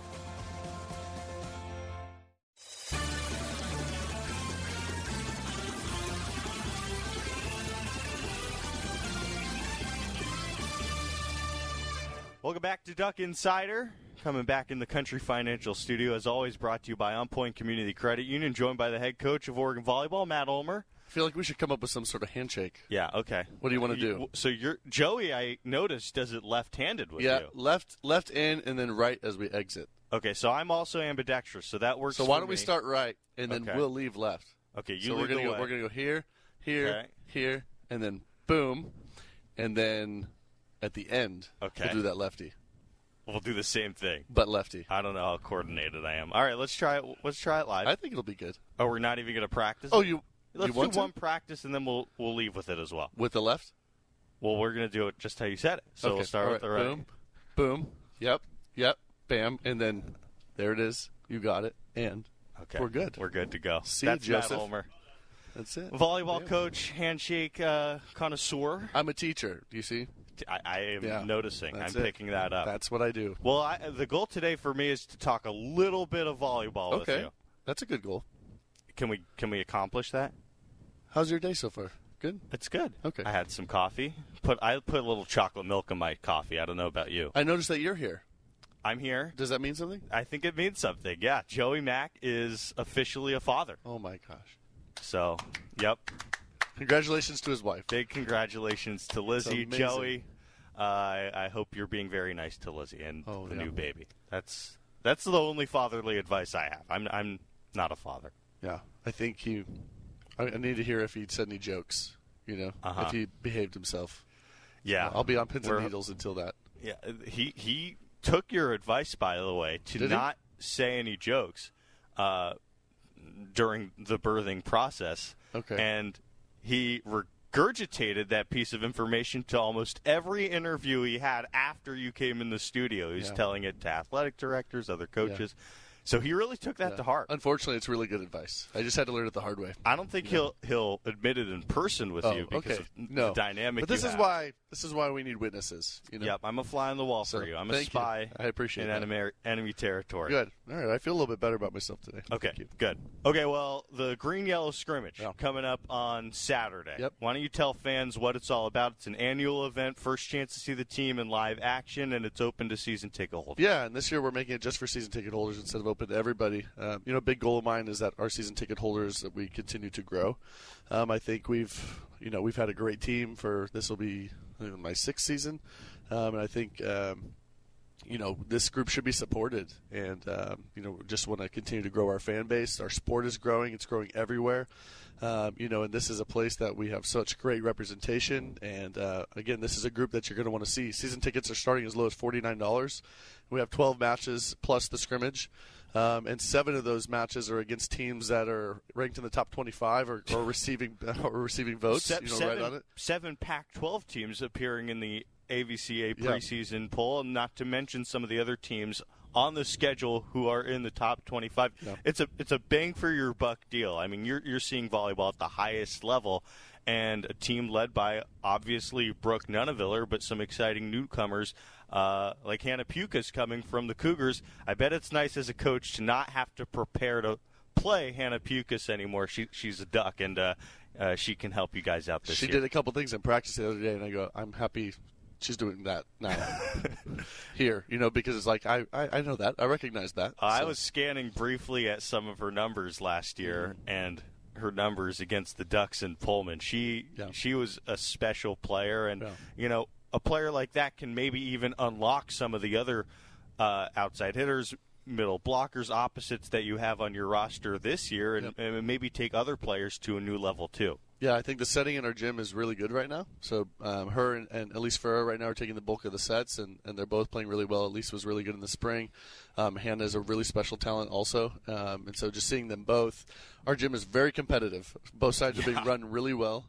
Speaker 11: Welcome back to Duck Insider. Coming back in the Country Financial Studio, as always, brought to you by On Point Community Credit Union, joined by the head coach of Oregon Volleyball, Matt Ulmer.
Speaker 23: I feel like we should come up with some sort of handshake.
Speaker 11: Yeah, okay.
Speaker 23: What do you want to do?
Speaker 11: So Joey, I noticed, does it left-handed with you.
Speaker 23: Yeah, left in and then right as we exit.
Speaker 11: Okay, so I'm also ambidextrous, so that works.
Speaker 23: So why don't we start right and then
Speaker 11: Okay.
Speaker 23: we'll leave left?
Speaker 11: Okay,
Speaker 23: so we're gonna go here,
Speaker 11: Okay.
Speaker 23: here, and then boom, and then at the end we'll do that lefty.
Speaker 11: We'll do the same thing.
Speaker 23: But lefty.
Speaker 11: I don't know how coordinated I am. All right, let's try it. Let's try it live.
Speaker 23: I think it'll be good.
Speaker 11: Oh, we're not even going to practice?
Speaker 23: Oh,
Speaker 11: Let's
Speaker 23: want
Speaker 11: do
Speaker 23: to?
Speaker 11: one practice, and then we'll leave with it as well.
Speaker 23: With the left?
Speaker 11: Well, we're going to do it just how you said it. So we'll start with the right.
Speaker 23: Boom, boom, yep, bam, and then there it is. You got it, and we're good.
Speaker 11: We're good to go.
Speaker 23: See
Speaker 11: That's
Speaker 23: you, Joseph.
Speaker 11: Matt Ulmer.
Speaker 23: That's it.
Speaker 11: Volleyball coach, handshake connoisseur.
Speaker 23: I'm a teacher. Do you see?
Speaker 11: I am noticing.
Speaker 23: That's
Speaker 11: I'm
Speaker 23: it.
Speaker 11: picking that up.
Speaker 23: That's what I do.
Speaker 11: Well, the goal today for me is to talk a little bit of volleyball with you.
Speaker 23: That's a good goal.
Speaker 11: Can we accomplish that?
Speaker 23: How's your day so far? Good?
Speaker 11: It's good.
Speaker 23: Okay.
Speaker 11: I had some coffee. I put a little chocolate milk in my coffee. I don't know about you.
Speaker 23: I noticed that you're here.
Speaker 11: I'm here.
Speaker 23: Does that mean something?
Speaker 11: I think it means something, yeah. Joey Mack is officially a father.
Speaker 23: Oh, my gosh.
Speaker 11: So, yep.
Speaker 23: Congratulations to his wife.
Speaker 11: Big congratulations to Lizzie. Joey, I hope you're being very nice to Lizzie and the new baby. That's the only fatherly advice I have. I'm not a father.
Speaker 23: Yeah, I think I need to hear if he said any jokes, if he behaved himself.
Speaker 11: Yeah.
Speaker 23: I'll be on pins and needles until that.
Speaker 11: Yeah, he took your advice, by the way, to not say any jokes during the birthing process.
Speaker 23: Okay.
Speaker 11: And he regurgitated that piece of information to almost every interview he had after you came in the studio. He was telling it to athletic directors, other coaches. Yeah. So he really took that to heart.
Speaker 23: Unfortunately, it's really good advice. I just had to learn it the hard way.
Speaker 11: I don't think he'll admit it in person with you because of the dynamic.
Speaker 23: But this is why we need witnesses.
Speaker 11: Yep, I'm a fly on the wall for you. I'm a spy.
Speaker 23: I appreciate
Speaker 11: in enemy territory.
Speaker 23: Good. All right, I feel a little bit better about myself today.
Speaker 11: Okay, good. Okay, well, the green-yellow scrimmage coming up on Saturday.
Speaker 23: Yep.
Speaker 11: Why don't you tell fans what it's all about? It's an annual event, first chance to see the team in live action, and it's open to season ticket holders.
Speaker 23: Yeah, and this year we're making it just for season ticket holders instead of open to everybody. A big goal of mine is that our season ticket holders, that we continue to grow. I think we've had a great team for this will be my 6th season, and I think this group should be supported, and just want to continue to grow our fan base. Our sport is growing; it's growing everywhere. And this is a place that we have such great representation. And again, this is a group that you're going to want to see. Season tickets are starting as low as $49. We have 12 matches plus the scrimmage. And 7 of those matches are against teams that are ranked in the top 25 or receiving votes. Right on it.
Speaker 11: 7 Pac-12 teams appearing in the AVCA preseason poll, and not to mention some of the other teams on the schedule who are in the top 25. Yeah. It's a bang for your buck deal. I mean, you're seeing volleyball at the highest level, and a team led by obviously Brooke Nuneviller, but some exciting newcomers like Hannah Pukas coming from the Cougars. I bet it's nice as a coach to not have to prepare to play Hannah Pukas anymore. She's a Duck, and she can help you guys out this year.
Speaker 23: She did a couple things in practice the other day, and I go, I'm happy she's doing that now here, because it's like I know that. I recognize that.
Speaker 11: I was scanning briefly at some of her numbers last year, and her numbers against the Ducks in Pullman. She was a special player, and a player like that can maybe even unlock some of the other outside hitters, middle blockers, opposites that you have on your roster this year, and maybe take other players to a new level too.
Speaker 23: Yeah, I think the setting in our gym is really good right now. So her and Elise Ferrer right now are taking the bulk of the sets, and they're both playing really well. Elise was really good in the spring. Hannah is a really special talent also. And so just seeing them both, our gym is very competitive. Both sides are being run really well.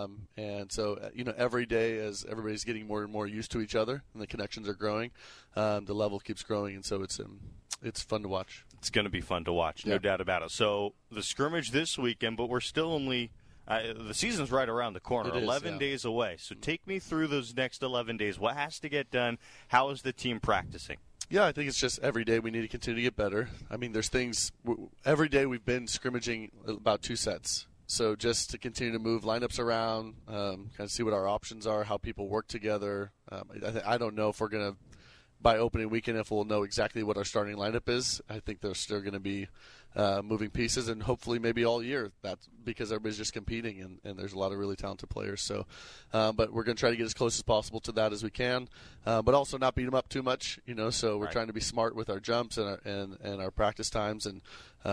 Speaker 23: And so, every day as everybody's getting more and more used to each other and the connections are growing, the level keeps growing. And so it's fun to watch.
Speaker 11: It's going to be fun to watch, no doubt about it. So the scrimmage this weekend, but we're still only the season's right around the corner, 11 days away. So take me through those next 11 days. What has to get done? How is the team practicing?
Speaker 23: Yeah, I think it's just every day we need to continue to get better. I mean, there's things – every day we've been scrimmaging about 2 sets. So just to continue to move lineups around, kind of see what our options are, how people work together. I don't know if we're going to – by opening weekend, if we'll know exactly what our starting lineup is. I think there's still going to be moving pieces, and hopefully maybe all year. That's because everybody's just competing, and there's a lot of really talented players. So, but we're going to try to get as close as possible to that as we can, but also not beat them up too much. So we're trying to be smart with our jumps and our practice times, and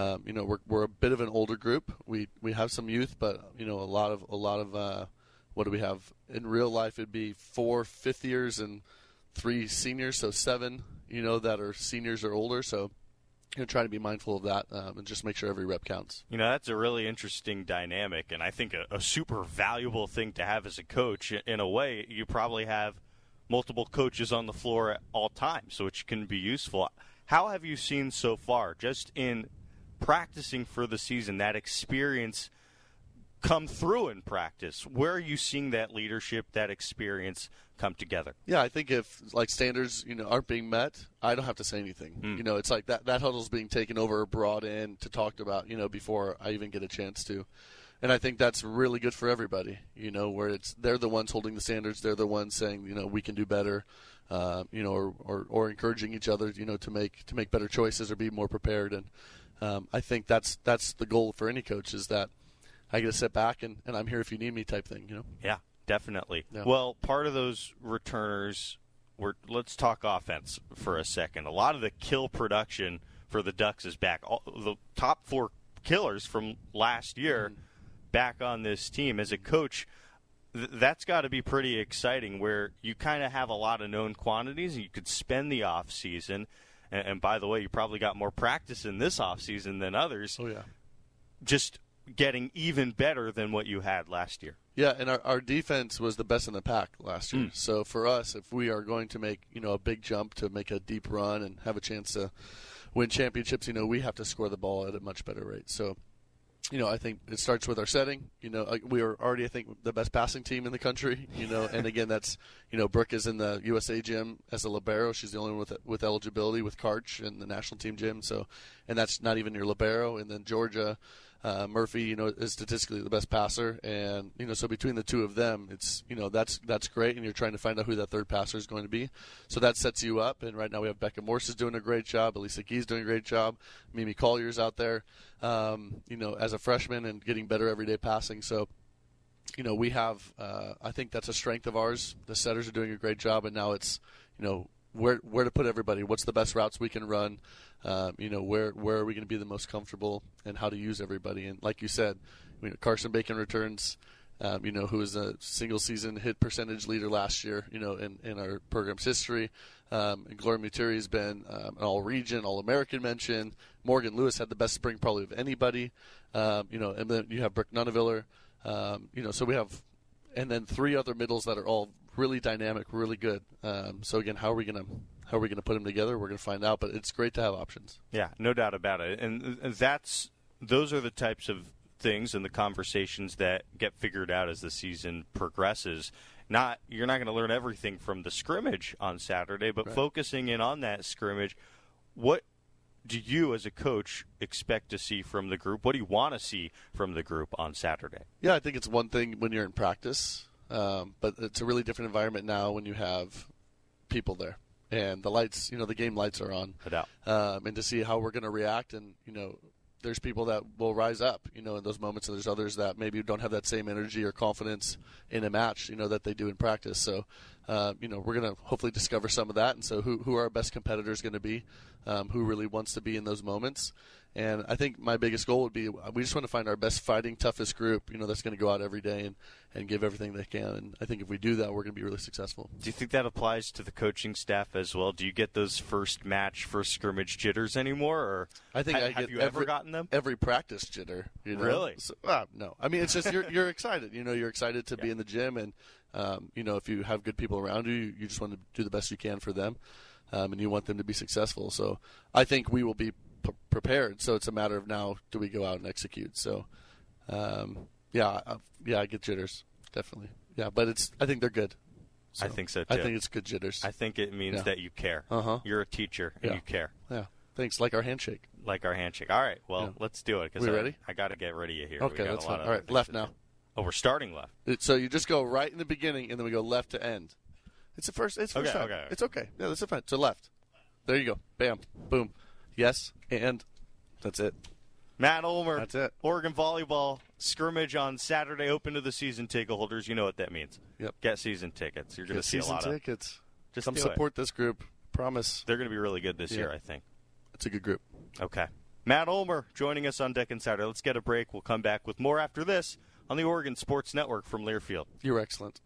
Speaker 23: we're a bit of an older group. We have some youth, but a lot of what do we have in real life? It'd be 4 fifth years and 3 seniors, so 7, that are seniors or older. So, trying to be mindful of that and just make sure every rep counts.
Speaker 11: That's a really interesting dynamic, and I think a super valuable thing to have as a coach. In a way, you probably have multiple coaches on the floor at all times, which can be useful. How have you seen so far, just in practicing for the season, that experience come through in practice? Where are you seeing that leadership, that experience come together?
Speaker 23: Yeah, I think if standards aren't being met, I don't have to say anything. It's like that huddle's being taken over, brought in to talk about before I even get a chance to. And I think that's really good for everybody, where they're the ones holding the standards, they're the ones saying we can do better, or encouraging each other to make better choices or be more prepared. And I think that's the goal for any coach, is that I get to sit back and I'm here if you need me type thing,
Speaker 11: Yeah, definitely.
Speaker 23: Yeah.
Speaker 11: Well, part of those returners, let's talk offense for a second. A lot of the kill production for the Ducks is back. The top 4 killers from last year back on this team. As a coach, that's got to be pretty exciting, where you kind of have a lot of known quantities and you could spend the off season. And by the way, you probably got more practice in this off season than others.
Speaker 23: Oh, yeah.
Speaker 11: Just getting even better than what you had last year.
Speaker 23: Yeah, and our defense was the best in the pack last year. So for us, if we are going to make a big jump to make a deep run and have a chance to win championships, we have to score the ball at a much better rate. So, I think it starts with our setting. We are already, I think, the best passing team in the country. And again, that's Brooke is in the USA gym as a libero. She's the only one with eligibility with Karch in the national team gym. So, and that's not even your libero. And then Georgia. Murphy, is statistically the best passer, and so between the two of them, it's that's great, and you're trying to find out who that third passer is going to be. So that sets you up. And right now we have Becca Morse is doing a great job, Elisa Gee's doing a great job, Mimi Collier's out there, as a freshman and getting better every day passing. So, we have, I think that's a strength of ours. The setters are doing a great job, and now it's, where to put everybody. What's the best routes we can run? Where are we going to be the most comfortable, and how to use everybody. And like you said, Carson Bacon returns, who was a single season hit percentage leader last year, in our program's history. And Gloria Muteri has been an all-region, all-American mention. Morgan Lewis had the best spring probably of anybody. And then you have Brooke Nunneviller. So we have, and then 3 other middles that are all really dynamic, really good. So again, how are we going to put them together? We're going to find out, but it's great to have options.
Speaker 11: Yeah, no doubt about it. And those are the types of things and the conversations that get figured out as the season progresses. You're not going to learn everything from the scrimmage on Saturday, but focusing in on that scrimmage, what do you as a coach expect to see from the group? What do you want to see from the group on Saturday?
Speaker 23: Yeah, I think it's one thing when you're in practice, but it's a really different environment now when you have people there. And the lights, the game lights are on.
Speaker 11: No doubt.
Speaker 23: And to see how we're going to react. And, there's people that will rise up, in those moments, and there's others that maybe don't have that same energy or confidence in a match, that they do in practice. So, we're going to hopefully discover some of that. And so who are our best competitors going to be, who really wants to be in those moments. And I think my biggest goal would be we just want to find our best fighting, toughest group, that's going to go out every day and give everything they can. And I think if we do that, we're going to be really successful.
Speaker 11: Do you think that applies to the coaching staff as well? Do you get those first scrimmage jitters anymore? Or
Speaker 23: I think
Speaker 11: have you ever gotten them?
Speaker 23: Every practice jitter.
Speaker 11: Really?
Speaker 23: So, no. I mean, it's just you're excited. You're excited to be in the gym. And, if you have good people around you, you just want to do the best you can for them. And you want them to be successful. So I think we will be prepared. So it's a matter of now, do we go out and execute? So, I get jitters, definitely. Yeah, but I think they're good. So
Speaker 11: I think so, too.
Speaker 23: I think it's good jitters.
Speaker 11: I think it means that you care. You're a teacher, and you care.
Speaker 23: Yeah, thanks. Like our handshake.
Speaker 11: All right, well, let's do it.
Speaker 23: We ready?
Speaker 11: I got to get rid of you here.
Speaker 23: Okay, that's fine. All right, left now.
Speaker 11: Oh, we're starting left.
Speaker 23: So you just go right in the beginning, and then we go left to end. It's the first. It's first time.
Speaker 11: Okay.
Speaker 23: It's okay. Yeah, that's fine. So left. There you go. Bam. Boom. Yes, and that's it.
Speaker 11: Matt Ulmer.
Speaker 23: That's it.
Speaker 11: Oregon volleyball scrimmage on Saturday, open to the season ticket holders. You know what that means.
Speaker 23: Yep.
Speaker 11: Get season tickets. You're going to see a lot
Speaker 23: of tickets.
Speaker 11: Just
Speaker 23: come support this group. Promise.
Speaker 11: They're going to be really good this year, I think.
Speaker 23: It's a good group.
Speaker 11: Okay. Matt Ulmer joining us on Deck Insider. Let's get a break. We'll come back with more after this on the Oregon Sports Network from Learfield.
Speaker 23: You're excellent.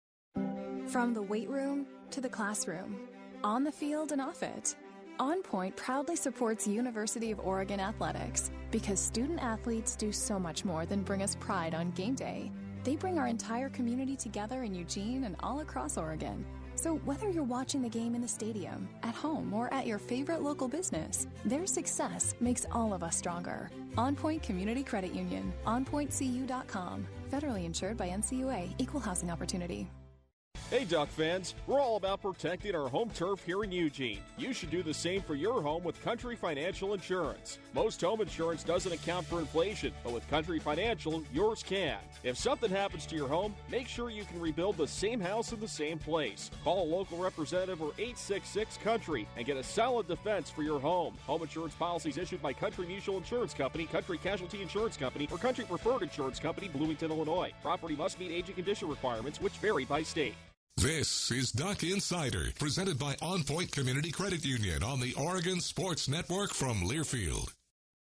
Speaker 16: From the weight room to the classroom, on the field and off it, On Point proudly supports University of Oregon athletics because student athletes do so much more than bring us pride on game day. They bring our entire community together in Eugene and all across Oregon. So whether you're watching the game in the stadium, at home, or at your favorite local business, their success makes all of us stronger. On Point Community Credit Union, onpointcu.com. Federally insured by NCUA, Equal Housing Opportunity.
Speaker 15: Hey, Duck fans, we're all about protecting our home turf here in Eugene. You should do the same for your home with Country Financial Insurance. Most home insurance doesn't account for inflation, but with Country Financial, yours can. If something happens to your home, make sure you can rebuild the same house in the same place. Call a local representative or 866-COUNTRY and get a solid defense for your home. Home insurance policies issued by Country Mutual Insurance Company, Country Casualty Insurance Company, or Country Preferred Insurance Company, Bloomington, Illinois. Property must meet age and condition requirements, which vary by state.
Speaker 8: This is Duck Insider, presented by On Point Community Credit Union on the Oregon Sports Network from Learfield.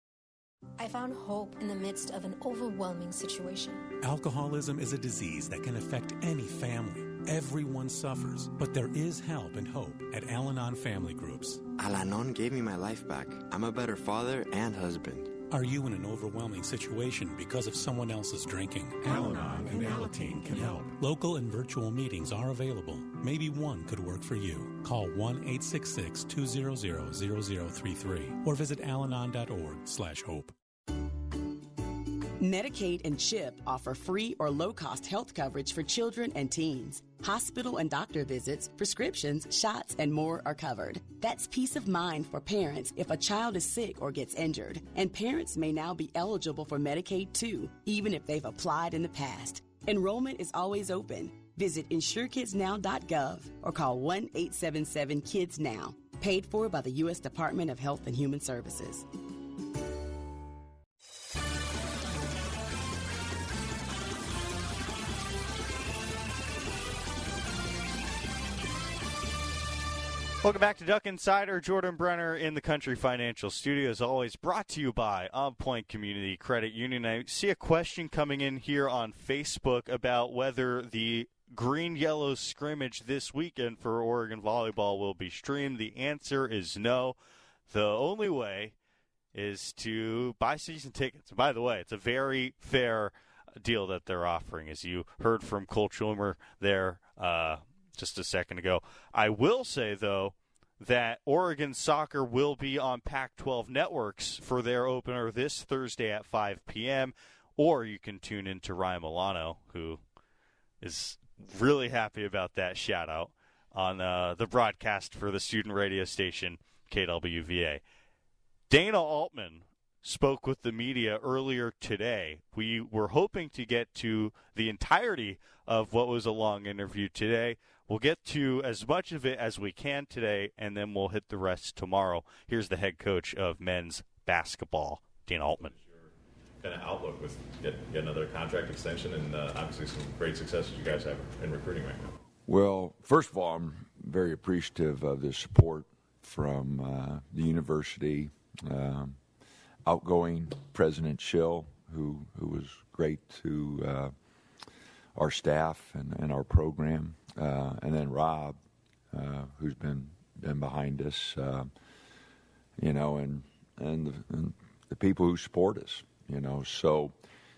Speaker 18: I found hope in the midst of an overwhelming situation.
Speaker 4: Alcoholism is a disease that can affect any family. Everyone suffers, but there is help and hope at Al-Anon Family Groups.
Speaker 5: Al-Anon gave me my life back. I'm a better father and husband.
Speaker 4: Are you in an overwhelming situation because of someone else's drinking? Al-Anon and Alateen can help. Local and virtual meetings are available. Maybe one could work for you. Call 1-866-200-0033 or visit alanon.org/hope.
Speaker 6: Medicaid and CHIP offer free or low-cost health coverage for children and teens. Hospital and doctor visits, prescriptions, shots, and more are covered. That's peace of mind for parents if a child is sick or gets injured. And parents may now be eligible for Medicaid too, even if they've applied in the past. Enrollment is always open. Visit InsureKidsNow.gov or call 1-877-KIDS-NOW. Paid for by the U.S. Department of Health and Human Services.
Speaker 11: Welcome back to Duck Insider. Jordan Brenner in the Country Financial Studios, always brought to you by On Point Community Credit Union. I see a question coming in here on Facebook about whether the green-yellow scrimmage this weekend for Oregon volleyball will be streamed. The answer is no. The only way is to buy season tickets. By the way, it's a very fair deal that they're offering, as you heard from Cole Schumer there just a second ago. I will say, though, that Oregon soccer will be on Pac-12 networks for their opener this Thursday at 5 p.m., or you can tune in to Ryan Milano, who is really happy about that shout-out on the broadcast for the student radio station KWVA. Dana Altman spoke with the media earlier today. We were hoping to get to the entirety of what was a long interview today. We'll get to as much of it as we can today, and then we'll hit the rest tomorrow. Here's the head coach of men's basketball, Dean Altman.
Speaker 3: Kind of outlook with get another contract extension and obviously some great successes you guys have in recruiting right now?
Speaker 7: Well, first of all, I'm very appreciative of the support from the university, outgoing President Schill, who was great to our staff and our program, and then Rob, who's been behind us, and the people who support us. So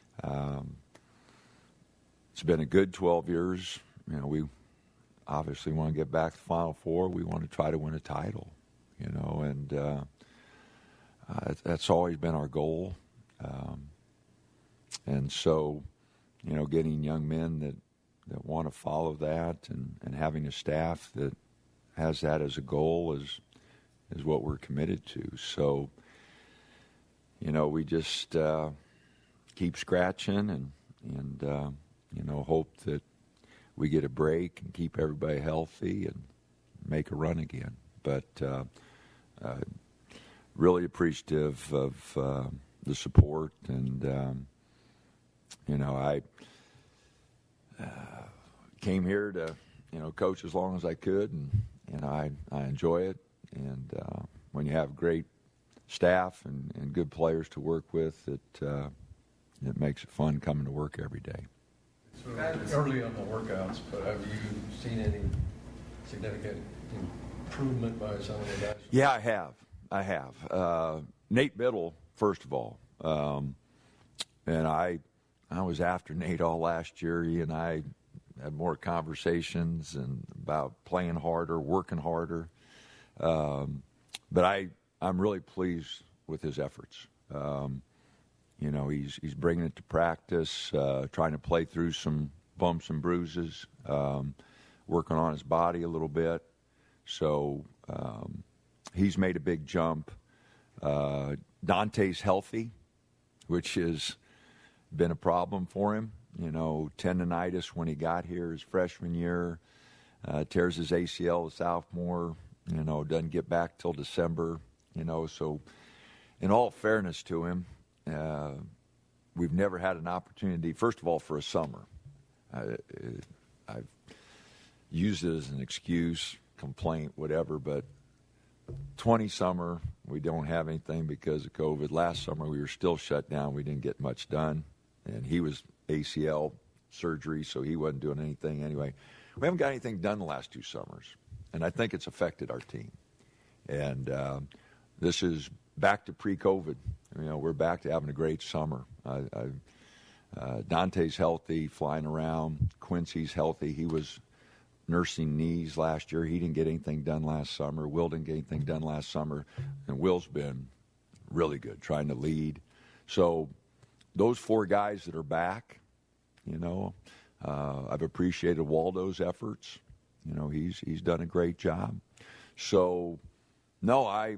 Speaker 7: it's been a good 12 years. We obviously want to get back to the Final Four. We want to try to win a title, and that's always been our goal. And so, getting young men that want to follow that and having a staff that has that as a goal is what we're committed to. So, we just keep scratching and hope that we get a break and keep everybody healthy and make a run again. But really appreciative of the support, and I came here to coach as long as I could, and I enjoy it. And when you have great staff and good players to work with, it makes it fun coming to work every day.
Speaker 9: So early on the workouts, but have you seen any significant improvement by some of the guys?
Speaker 7: Yeah, I have. Nate Biddle, first of all, and I was after Nate all last year. He and I had more conversations and about playing harder, working harder. But I'm really pleased with his efforts. He's bringing it to practice, trying to play through some bumps and bruises, working on his body a little bit. So he's made a big jump. Dante's healthy, which has been a problem for him. Tendonitis when he got here his freshman year, tears his ACL as sophomore, doesn't get back till December, so in all fairness to him, we've never had an opportunity, first of all, for a summer. I've used it as an excuse, complaint, whatever, but 20 summer, we don't have anything because of COVID. Last summer, we were still shut down. We didn't get much done, and he was ACL surgery, so he wasn't doing anything anyway. We haven't got anything done the last 2 summers, and I think it's affected our team. And this is back to pre-COVID. We're back to having a great summer. Dante's healthy, flying around. Quincy's healthy. He was nursing knees last year. He didn't get anything done last summer. Will didn't get anything done last summer. And Will's been really good, trying to lead. So those 4 guys that are back, I've appreciated Waldo's efforts. He's done a great job. So, no,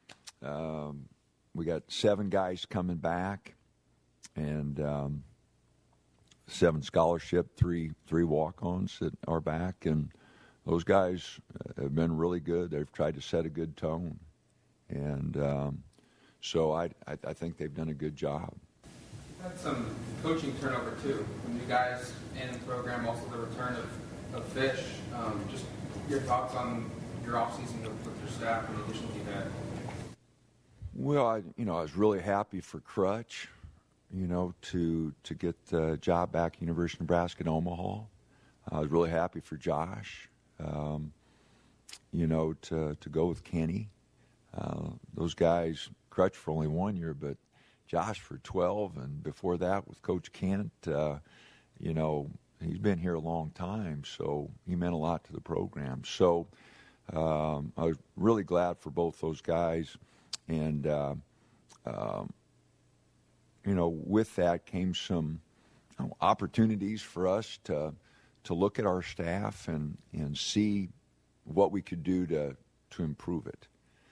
Speaker 7: we got 7 guys coming back, and 7 scholarship, 3 walk-ons that are back, and those guys have been really good. They've tried to set a good tone, and so I think they've done a good job.
Speaker 24: You've had some coaching turnover too, the new guys in the program, also the return of Fish. Just your thoughts on your offseason with your staff and the additions you've had.
Speaker 7: Well, I was really happy for Crutch, to get the job back at University of Nebraska in Omaha. I was really happy for Josh, to go with Kenny. Those guys, Crutch for only 1 year, but Josh for 12, and before that with Coach Kent, he's been here a long time, so he meant a lot to the program. So I was really glad for both those guys, and with that came some opportunities for us to look at our staff and see what we could do to improve it.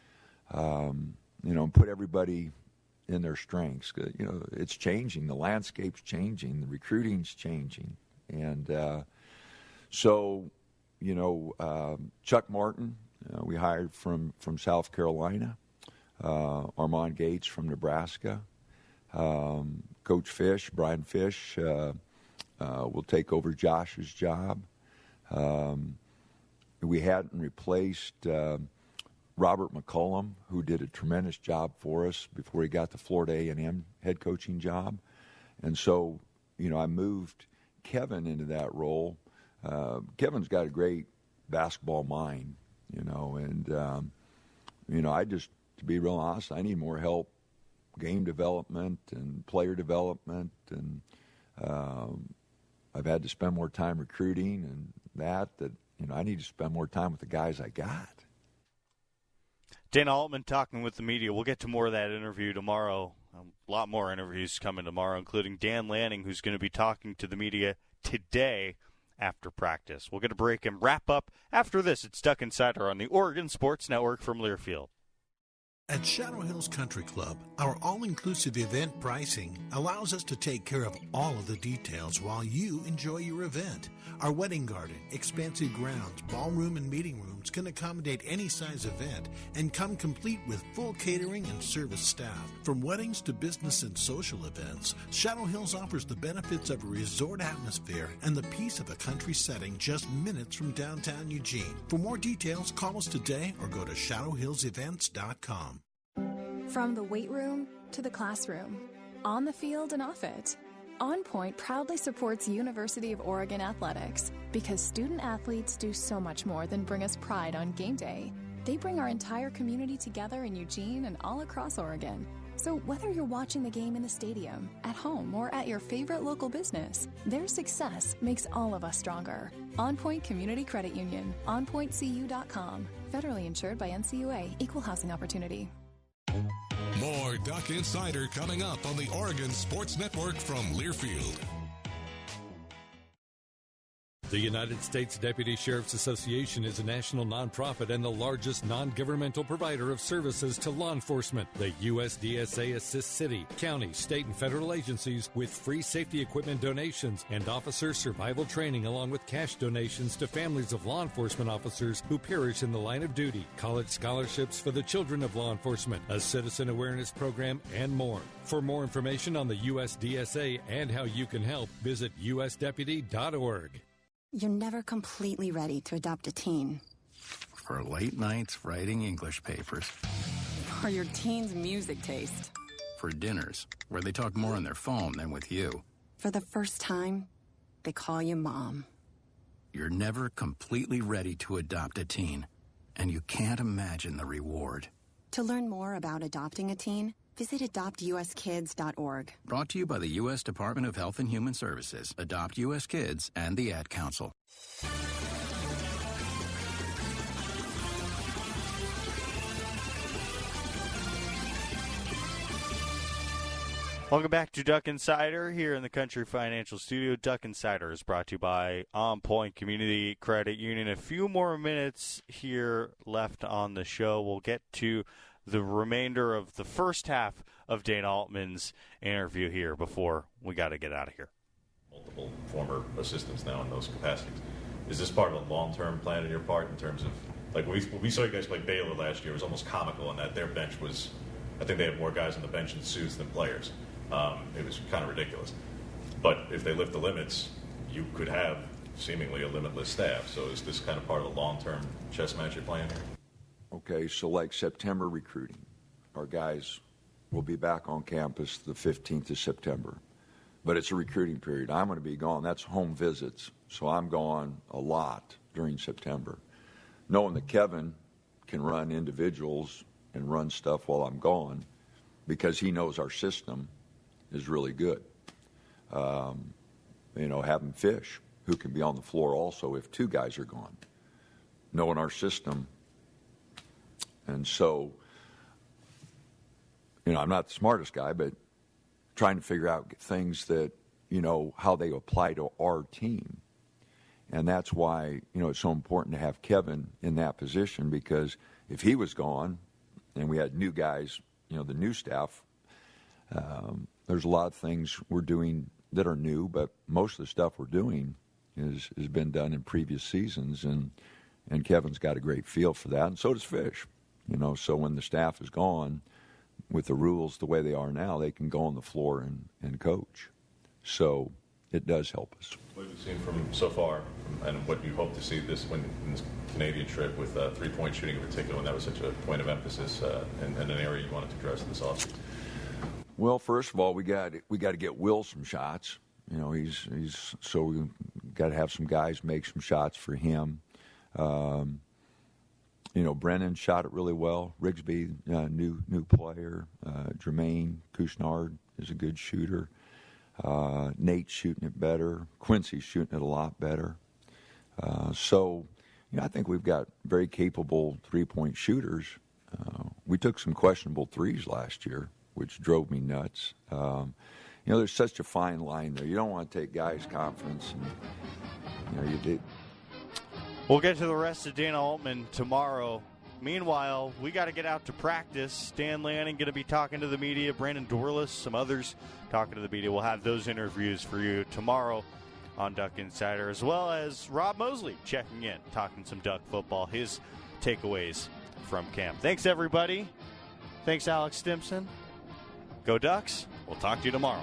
Speaker 7: Put everybody in their strengths. It's changing. The landscape's changing. The recruiting's changing. And so, Chuck Martin, we hired from South Carolina. Armand Gates from Nebraska. Coach Fish, Brian Fish, will take over Josh's job. We hadn't replaced Robert McCullum, who did a tremendous job for us before he got the Florida A&M head coaching job. And so, I moved Kevin into that role. Kevin's got a great basketball mind, and, I just, to be real honest, I need more help, game development and player development, and I've had to spend more time recruiting and that I need to spend more time with the guys I got.
Speaker 11: Dana Altman talking with the media. We'll get to more of that interview tomorrow. A lot more interviews coming tomorrow, including Dan Lanning, who's going to be talking to the media today after practice. We'll get a break and wrap up after this. It's Duck Insider on the Oregon Sports Network from Learfield.
Speaker 21: At Shadow Hills Country Club, our all-inclusive event pricing allows us to take care of all of the details while you enjoy your event. Our wedding garden, expansive grounds, ballroom, and meeting rooms can accommodate any size event and come complete with full catering and service staff. From weddings to business and social events, Shadow Hills offers the benefits of a resort atmosphere and the peace of a country setting just minutes from downtown Eugene. For more details, call us today or go to shadowhillsevents.com.
Speaker 16: From the weight room to the classroom, on the field and off it, On Point proudly supports University of Oregon athletics because student athletes do so much more than bring us pride on game day. They bring our entire community together in Eugene and all across Oregon. So whether you're watching the game in the stadium, at home, or at your favorite local business, their success makes all of us stronger. On Point Community Credit Union, onpointcu.com. Federally insured by NCUA, Equal Housing Opportunity.
Speaker 8: More Duck Insider coming up on the Oregon Sports Network from Learfield.
Speaker 13: The United States Deputy Sheriff's Association is a national nonprofit and the largest non-governmental provider of services to law enforcement. The USDSA assists city, county, state, and federal agencies with free safety equipment donations and officer survival training, along with cash donations to families of law enforcement officers who perish in the line of duty, college scholarships for the children of law enforcement, a citizen awareness program, and more. For more information on the USDSA and how you can help, visit usdeputy.org.
Speaker 14: You're never completely ready to adopt a teen.
Speaker 17: For late nights writing English papers.
Speaker 14: For your teen's music taste.
Speaker 17: For dinners where they talk more on their phone than with you.
Speaker 14: For the first time, they call you Mom.
Speaker 17: You're never completely ready to adopt a teen, and you can't imagine the reward.
Speaker 14: To learn more about adopting a teen, visit adoptuskids.org.
Speaker 17: Brought to you by the U.S. Department of Health and Human Services, Adopt U.S. Kids, and the Ad Council.
Speaker 11: Welcome back to Duck Insider here in the Country Financial Studio. Duck Insider is brought to you by On Point Community Credit Union. A few more minutes here left on the show. We'll get to the remainder of the first half of Dana Altman's interview here before we got to get out of here.
Speaker 3: Multiple former assistants now in those capacities. Is this part of a long-term plan on your part in terms of, like, we saw you guys play Baylor last year. It was almost comical in that their bench was, I think they had more guys on the bench in suits than players. It was kind of ridiculous. But if they lift the limits, you could have seemingly a limitless staff. So is this kind of part of a long-term chess match you're playing here?
Speaker 7: Okay, so like September recruiting, our guys will be back on campus the 15th of September. But it's a recruiting period. I'm going to be gone. That's home visits. So I'm gone a lot during September. Knowing that Kevin can run individuals and run stuff while I'm gone because he knows our system is really good. Having Fish, who can be on the floor also if two guys are gone. Knowing our system. And so, I'm not the smartest guy, but trying to figure out things that, how they apply to our team. And that's why, it's so important to have Kevin in that position, because if he was gone and we had new guys, the new staff, there's a lot of things we're doing that are new, but most of the stuff we're doing has been done in previous seasons, and Kevin's got a great feel for that, and so does Fish. So when the staff is gone, with the rules the way they are now, they can go on the floor and coach. So it does help us.
Speaker 3: What have you seen from so far, and what you hope to see in this Canadian trip with three-point shooting in particular, when that was such a point of emphasis and an area you wanted to address this offseason?
Speaker 7: Well, first of all, we got to get Will some shots. You know, he's so we got to have some guys make some shots for him. You know, Brennan shot it really well. Rigsby, new player. Jermaine Couchenard is a good shooter. Nate's shooting it better. Quincy's shooting it a lot better. So, you know, I think we've got very capable three-point shooters. We took some questionable threes last year, which drove me nuts. You know, there's such a fine line there. You don't want to take guys' confidence. And, you know, you did.
Speaker 11: We'll get to the rest of Dana Altman tomorrow. Meanwhile, we got to get out to practice. Stan Lanning going to be talking to the media. Brandon Dorlus, some others talking to the media. We'll have those interviews for you tomorrow on Duck Insider, as well as Rob Mosley checking in, talking some Duck football, his takeaways from camp. Thanks, everybody. Thanks, Alex Stimson. Go Ducks. We'll talk to you tomorrow.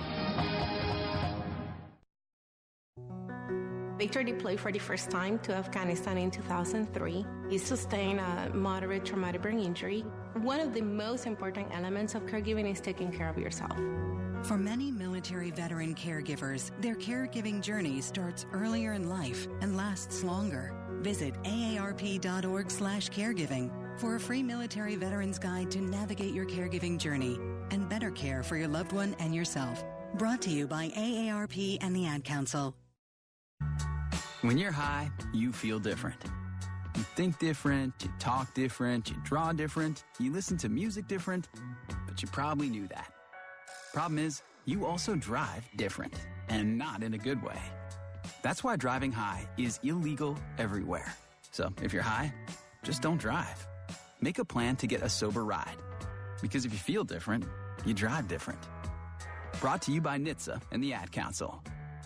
Speaker 10: Victor deployed for the first time to Afghanistan in 2003. He sustained a moderate traumatic brain injury. One of the most important elements of caregiving is taking care of yourself.
Speaker 12: For many military veteran caregivers, their caregiving journey starts earlier in life and lasts longer. Visit aarp.org/caregiving for a free military veterans guide to navigate your caregiving journey and better care for your loved one and yourself. Brought to you by AARP and the Ad Council.
Speaker 19: When you're high, you feel different. You think different, you talk different, you draw different, you listen to music different, but you probably knew that. Problem is, you also drive different, and not in a good way. That's why driving high is illegal everywhere. So if you're high, just don't drive. Make a plan to get a sober ride. Because if you feel different, you drive different. Brought to you by NHTSA and the Ad Council.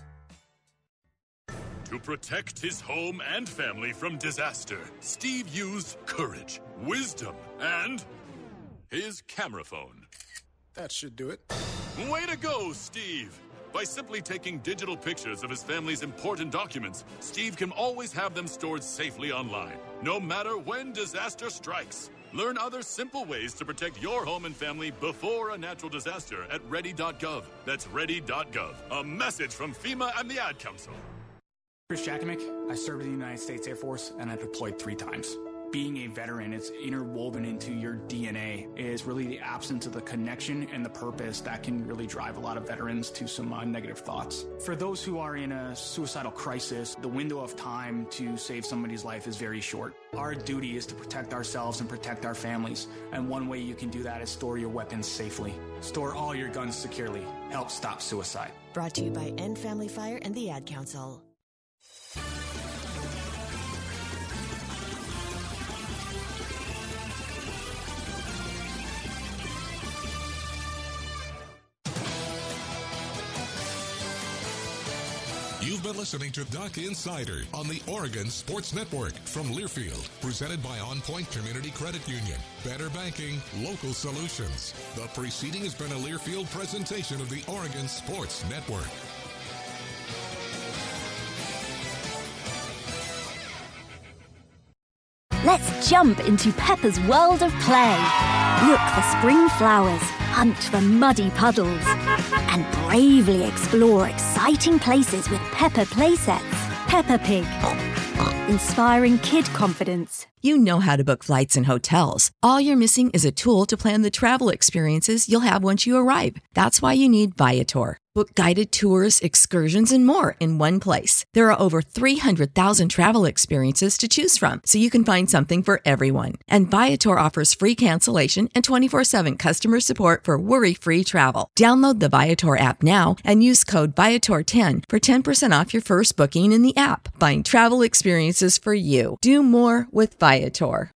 Speaker 20: To protect his home and family from disaster, Steve used courage, wisdom, and his camera phone.
Speaker 25: That should do it.
Speaker 20: Way to go, Steve! By simply taking digital pictures of his family's important documents, Steve can always have them stored safely online, no matter when disaster strikes. Learn other simple ways to protect your home and family before a natural disaster at ready.gov. That's ready.gov. A message from FEMA and the Ad Council.
Speaker 26: Chris Jakimick, I served in the United States Air Force, and I deployed 3 times. Being a veteran, it's interwoven into your DNA, is really the absence of the connection and the purpose that can really drive a lot of veterans to some negative thoughts. For those who are in a suicidal crisis, the window of time to save somebody's life is very short. Our duty is to protect ourselves and protect our families, and one way you can do that is store your weapons safely. Store all your guns securely. Help stop suicide.
Speaker 27: Brought to you by End Family Fire and the Ad Council.
Speaker 8: You've been listening to Duck Insider on the Oregon Sports Network from Learfield, presented by On Point Community Credit Union. Better banking, local solutions. The preceding has been a Learfield presentation of the Oregon Sports Network.
Speaker 28: Let's jump into Peppa's world of play. Look for spring flowers, hunt for muddy puddles, and bravely explore exciting places with Peppa playsets. Peppa Pig. Inspiring kid confidence.
Speaker 29: You know how to book flights and hotels. All you're missing is a tool to plan the travel experiences you'll have once you arrive. That's why you need Viator. Book guided tours, excursions, and more in one place. There are over 300,000 travel experiences to choose from, so you can find something for everyone. And Viator offers free cancellation and 24/7 customer support for worry-free travel. Download the Viator app now and use code Viator10 for 10% off your first booking in the app. Find travel experiences for you. Do more with Viator.